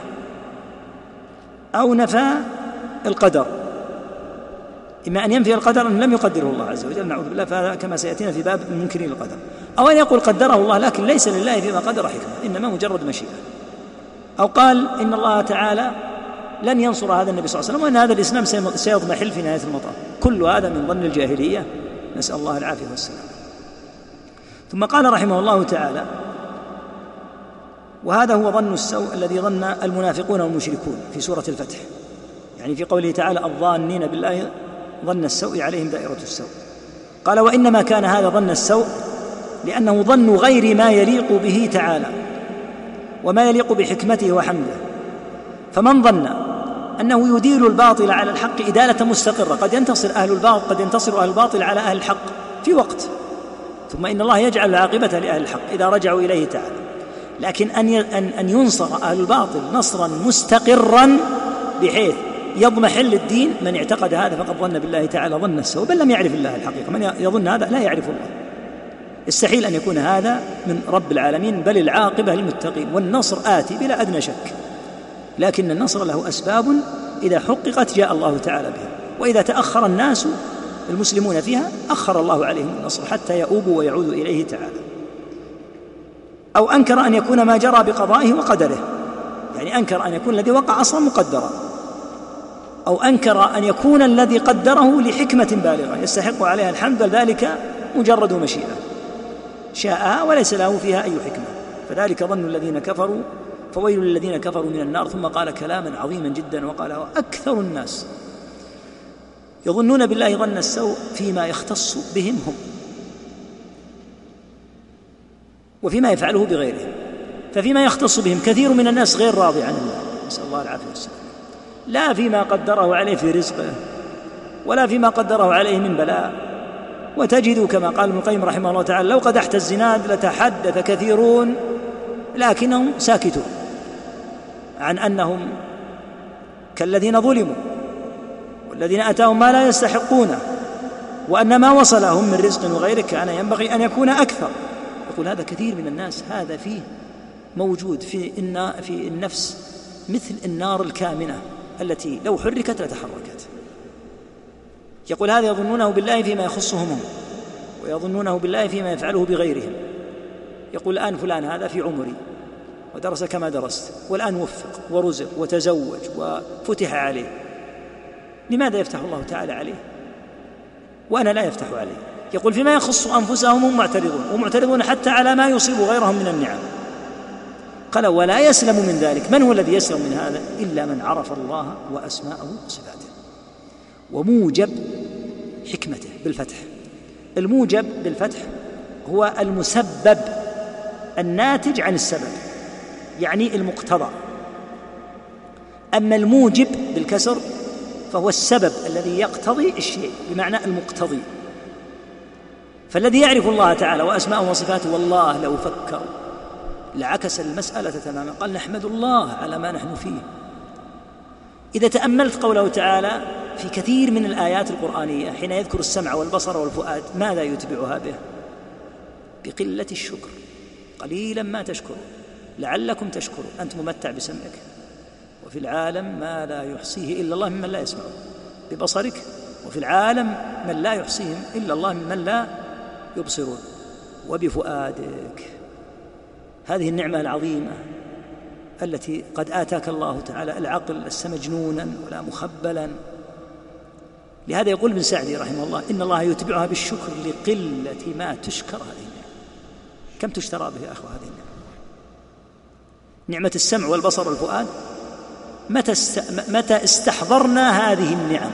A: أو نفى القدر، إما أن ينفي القدر أن لم يقدره الله عز وجل، نعوذ بالله، فهذا كما سيأتينا في باب المنكرين القدر، أو أن يقول قدره الله لكن ليس لله فيما قدر حكمة، إنما مجرد مشيئة، أو قال إن الله تعالى لن ينصر هذا النبي صلى الله عليه وسلم وأن هذا الإسلام سيضمحل في نهاية المطاف. كل هذا من ظن الجاهلية، نسأل الله العافية والسلام. ثم قال رحمه الله تعالى وهذا هو ظن السوء الذي ظن المنافقون والمشركون في سورة الفتح، يعني في قوله تعالى الظانين بالله ظن السوء عليهم دائرة السوء. قال وإنما كان هذا ظن السوء لأنه ظن غير ما يليق به تعالى وما يليق بحكمته وحمده. فمن ظن أنه يديل الباطل على الحق إدالة مستقرة، قد ينتصر أهل الباطل قد ينتصر أهل الباطل على أهل الحق في وقت، ثم إن الله يجعل العاقبة لأهل الحق إذا رجعوا إليه تعالى. لكن أن أن ينصر أهل الباطل نصرا مستقرا بحيث يضمحل الدين، من اعتقد هذا فقد ظن بالله تعالى ظن السوء، بل لم يعرف الله الحقيقة. من يظن هذا لا يعرف الله. يستحيل أن يكون هذا من رب العالمين، بل العاقبة للمتقين، والنصر آتي بلا أدنى شك، لكن النصر له أسباب إذا حققت جاء الله تعالى بها، وإذا تأخر الناس المسلمون فيها أخر الله عليهم النصر حتى يؤوبوا ويعودوا إليه تعالى. أو أنكر أن يكون ما جرى بقضائه وقدره، يعني أنكر أن يكون الذي وقع أصلا مقدرا، أو أنكر أن يكون الذي قدره لحكمة بالغة يستحق عليها الحمد، ذلك مجرد مشيئة شاء وليس له فيها أي حكمة، فذلك ظن الذين كفروا فويل للذين كفروا من النار. ثم قال كلاما عظيما جدا وقال أكثر الناس يظنون بالله ظن السوء فيما يختص بهم هم وفيما يفعله بغيرهم. ففيما يختص بهم كثير من الناس غير راضي عن الله، نسأل الله العافية والسلام، لا فيما قدره عليه في رزقه ولا فيما قدره عليه من بلاء. وتجد كما قال ابن القيم رحمه الله تعالى لو قدحت الزناد لتحدث كثيرون لكنهم ساكتون عن أنهم كالذين ظلموا والذين أتاهم ما لا يستحقونه، وأن ما وصلهم من رزق وغيره كان ينبغي أن يكون أكثر. يقول هذا كثير من الناس، هذا فيه موجود في في النفس مثل النار الكامنة التي لو حركت لتحركت. يقول هذا يظنونه بالله فيما يخصهم هم ويظنونه بالله فيما يفعله بغيرهم. يقول الآن فلان هذا في عمري ودرس كما درست، والآن وفق ورزق وتزوج وفتح عليه، لماذا يفتح الله تعالى عليه وأنا لا يفتح عليه؟ يقول فيما يخص أنفسهم هم معترضون، ومعترضون حتى على ما يصيب غيرهم من النعم. قال ولا يسلم من ذلك، من هو الذي يسلم من هذا؟ إلا من عرف الله وأسماءه وصفاته وموجب حكمته بالفتح. الموجب بالفتح هو المسبب الناتج عن السبب، يعني المقتضى. أما الموجب بالكسر فهو السبب الذي يقتضي الشيء، بمعنى المقتضي. فالذي يعرف الله تعالى وأسماءه وصفاته والله لو فكر لعكس المسألة تماما، قال نحمد الله على ما نحن فيه. إذا تأملت قوله تعالى في كثير من الآيات القرآنية حين يذكر السمع والبصر والفؤاد، ماذا يتبعها به؟ بقلة الشكر، قليلا ما تشكرون لعلكم تشكرون. أنت ممتع بسمعك، وفي العالم ما لا يحصيه إلا الله ممن لا يسمع، ببصرك، وفي العالم من لا يحصيهم إلا الله ممن لا يبصرون، وبفؤادك. هذه النعمة العظيمة التي قد آتاك الله تعالى العقل لست مجنونا ولا مخبلا. لهذا يقول ابن سعدي رحمه الله إن الله يتبعها بالشكر لقلة ما تشكر هذه النعمة. كم تشترى به يا أخوة هذه النعمة؟ نعمة السمع والبصر والفؤاد، متى, است... متى استحضرنا هذه النعم؟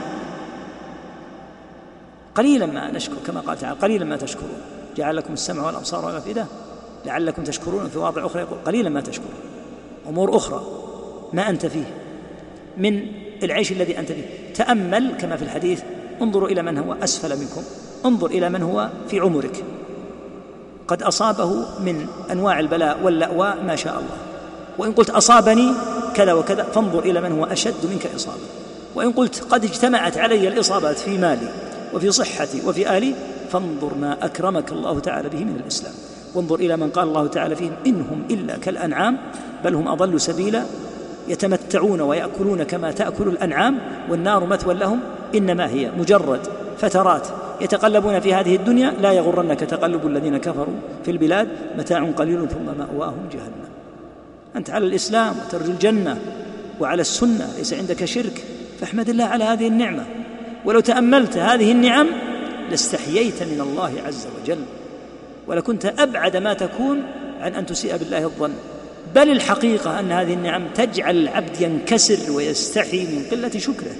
A: قليلا ما نشكر، كما قال تعالى قليلا ما تشكرون، جعل لكم السمع والأبصار والأفئدة لعلكم تشكرون. في واضع أخرى يقول قليلا ما تشكرون. أمور أخرى ما أنت فيه من العيش الذي أنت فيه. تأمل كما في الحديث انظروا إلى من هو أسفل منكم، انظر إلى من هو في عمرك قد أصابه من أنواع البلاء واللأواء ما شاء الله. وإن قلت أصابني كذا وكذا فانظر إلى من هو أشد منك إصابة. وإن قلت قد اجتمعت علي الإصابات في مالي وفي صحتي وفي آلي فانظر ما أكرمك الله تعالى به من الإسلام. وانظر إلى من قال الله تعالى فيهم إنهم إلا كالأنعام بل هم أضل سبيلا يتمتعون ويأكلون كما تأكل الأنعام والنار مثوى لهم إنما هي مجرد فترات يتقلبون في هذه الدنيا لا يغرنك تقلب الذين كفروا في البلاد متاع قليل ثم مأواهم جهنم. أنت على الإسلام وترجو الجنة وعلى السنة ليس عندك شرك، فاحمد الله على هذه النعمة. ولو تأملت هذه النعم لاستحييت من الله عز وجل، ولكنت أبعد ما تكون عن أن تسيء بالله الظن. بل الحقيقة أن هذه النعم تجعل العبد ينكسر ويستحي من قلة شكره.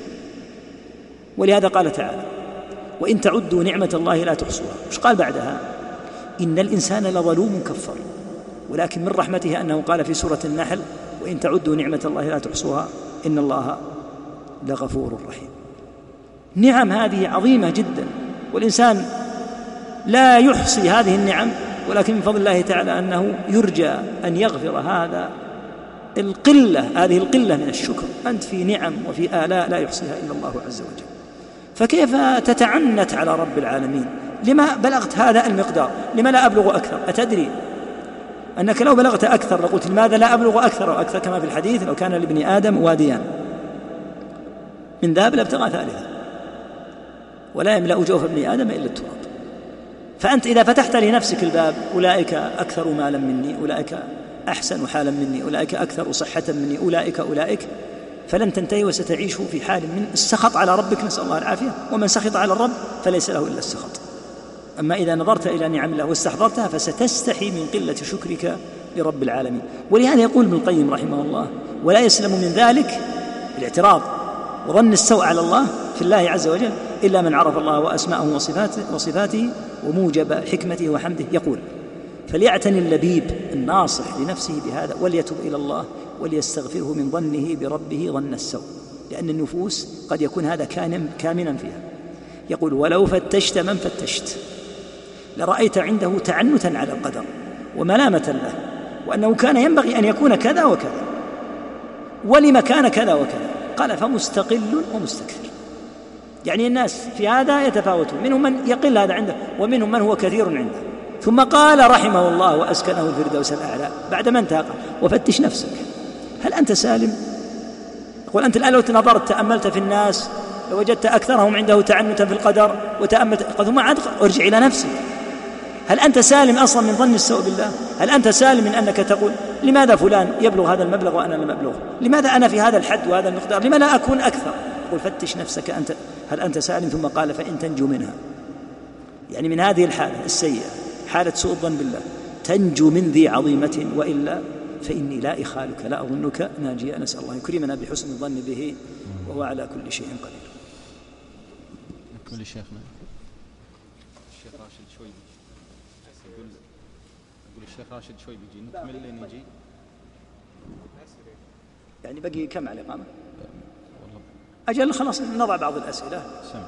A: ولهذا قال تعالى وإن تعدوا نعمة الله لا تحصوها. وش قال بعدها؟ إن الإنسان لظلوم كفار. ولكن من رحمته أنه قال في سورة النحل وإن تعدوا نعمة الله لا تحصوها إن الله لغفور رحيم. نعم هذه عظيمة جدا، والإنسان لا يحصي هذه النعم، ولكن من فضل الله تعالى أنه يرجى أن يغفر هذا القلة هذه القلة من الشكر. أنت في نعم وفي آلاء لا يحصيها إلا الله عز وجل، فكيف تتعنت على رب العالمين؟ لما بلغت هذا المقدار؟ لما لا أبلغ أكثر؟ أتدري أنك لو بلغت أكثر لقلت لماذا لا أبلغ أكثر وأكثر؟ كما في الحديث لو كان لابن آدم واديان من ذهب لابتغى ثالثا ولا يملأ جوف ابن آدم إلا التراب. فأنت إذا فتحت لنفسك الباب أولئك أكثر مالا مني، أولئك أحسن حالا مني، أولئك أكثر صحة مني، أولئك أولئك فلن تنتهي وستعيش في حال من السخط على ربك، نسأل الله العافية. ومن سخط على الرب فليس له إلا السخط. أما إذا نظرت إلى نعم الله واستحضرتها فستستحي من قلة شكرك لرب العالمين. ولهذا يقول ابن القيم رحمه الله ولا يسلم من ذلك الاعتراض وظن السوء على الله في الله عز وجل إلا من عرف الله وأسماءه وصفاته, وصفاته وموجب حكمته وحمده. يقول فليعتني اللبيب الناصح لنفسه بهذا وليتب إلى الله وليستغفره من ظنه بربه ظن السوء، لأن النفوس قد يكون هذا كامنا فيها. يقول ولو فتشت من فتشت لرأيت عنده تعنتا على القدر وملامة له، وأنه كان ينبغي أن يكون كذا وكذا ولما كان كذا وكذا. قال فمستقل ومستكثر، يعني الناس في هذا يتفاوتون، منهم من يقل هذا عنده ومنهم من هو كثير عنده. ثم قال رحمه الله وأسكنه الفردوس الأعلى بعد ما انتهى وفتش نفسك هل أنت سالم؟ يقول أنت الآن لو تنظرت تأملت في الناس لو وجدت أكثرهم عنده تعنتا في القدر وتأملت ثم عاد ارجع إلى نفسك هل أنت سالم أصلا من ظن السوء بالله؟ هل أنت سالم من أنك تقول لماذا فلان يبلغ هذا المبلغ وأنا لم أبلغه؟ لماذا أنا في هذا الحد وهذا المقدار؟ لما لا أكون أكثر؟ قل فتش نفسك أنت، هل أنت سالم؟ ثم قال فإن تنجو منها، يعني من هذه الحالة السيئة، حالة سوء الظن بالله، تنجو من ذي عظيمة، وإلا فإني لا إخالك، لا أظنك ناجيا. نسأل الله يكرمنا بحسن الظن به، وهو على كل شيء قدير.
B: نكمل شيخنا. الشيخ راشد شوي يقول يقول الشيخ راشد شوي بيجي نكمل لين يجي.
A: يعني بقي كم على الإقامة؟ أجل خلاص نضع بعض الأسئلة.
B: سم.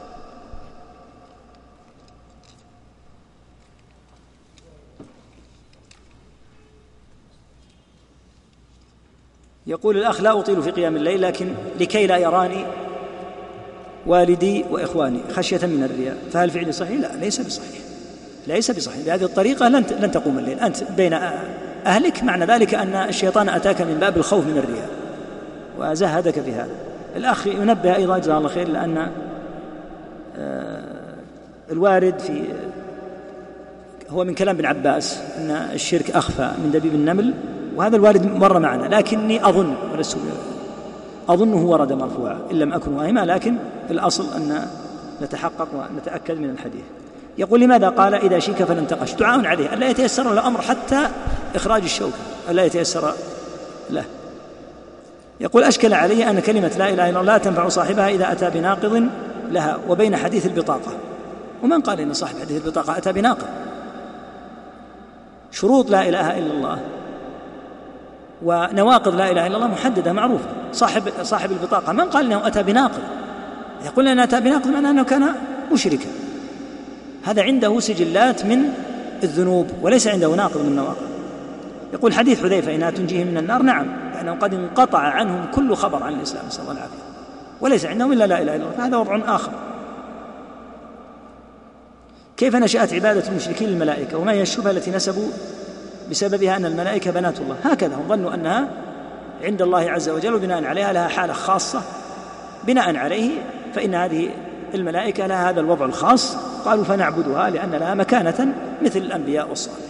A: يقول الأخ لا أطيل في قيام الليل، لكن لكي لا يراني والدي وإخواني خشية من الرياء، فهل فعلي صحيح؟ لا، ليس بصحيح، ليس بصحيح. بهذه الطريقة لن لن تقوم الليل، أنت بين أهلك، معنى ذلك أن الشيطان أتاك من باب الخوف من الرياء وزهدك في هذا. الأخ ينبه أيضا جزاه الله خير لأن الوارد في هو من كلام ابن عباس أن الشرك أخفى من دبيب النمل، وهذا الوارد مر معنا، لكني أظن ولست أظنه ورد مرفوعا إن لم أكن واهما، لكن الأصل أن نتحقق ونتأكد من الحديث. يقول لماذا قال إذا شيك فلانتقش؟ دعاء عليه ألا يتيسر له الأمر حتى إخراج الشوكة، ألا يتيسر له. يقول أشكل علي أن كلمة لا إله إلا الله لا تنفع صاحبها إذا أتى بناقض لها، وبين حديث البطاقة. ومن قال إن صاحب حديث البطاقة أتى بناقض؟ شروط لا إله إلا الله ونواقض لا إله إلا الله محددة معروفة. صاحب صاحب البطاقة من قال إنه أتى بناقض؟ يقول لنا أتى بناقض معناه أنه كان مشركا، هذا عنده سجلات من الذنوب وليس عنده ناقض من النواقض. يقول حديث حذيفة إنها تنجيهم من النار، نعم، لأنه قد انقطع عنهم كل خبر عن الإسلام نسأل الله العافية، وليس عندهم إلا لا إله إلا الله، فهذا وضع آخر. كيف نشأت عبادة المشركين للملائكة، وما هي الشبهة التي نسبوا بسببها أن الملائكة بنات الله؟ هكذا هم ظنوا أنها عند الله عز وجل، وبناء عليها لها حالة خاصة، بناء عليه فإن هذه الملائكة لها هذا الوضع الخاص، قالوا فنعبدها لأن لها مكانة مثل الأنبياء والصالحين.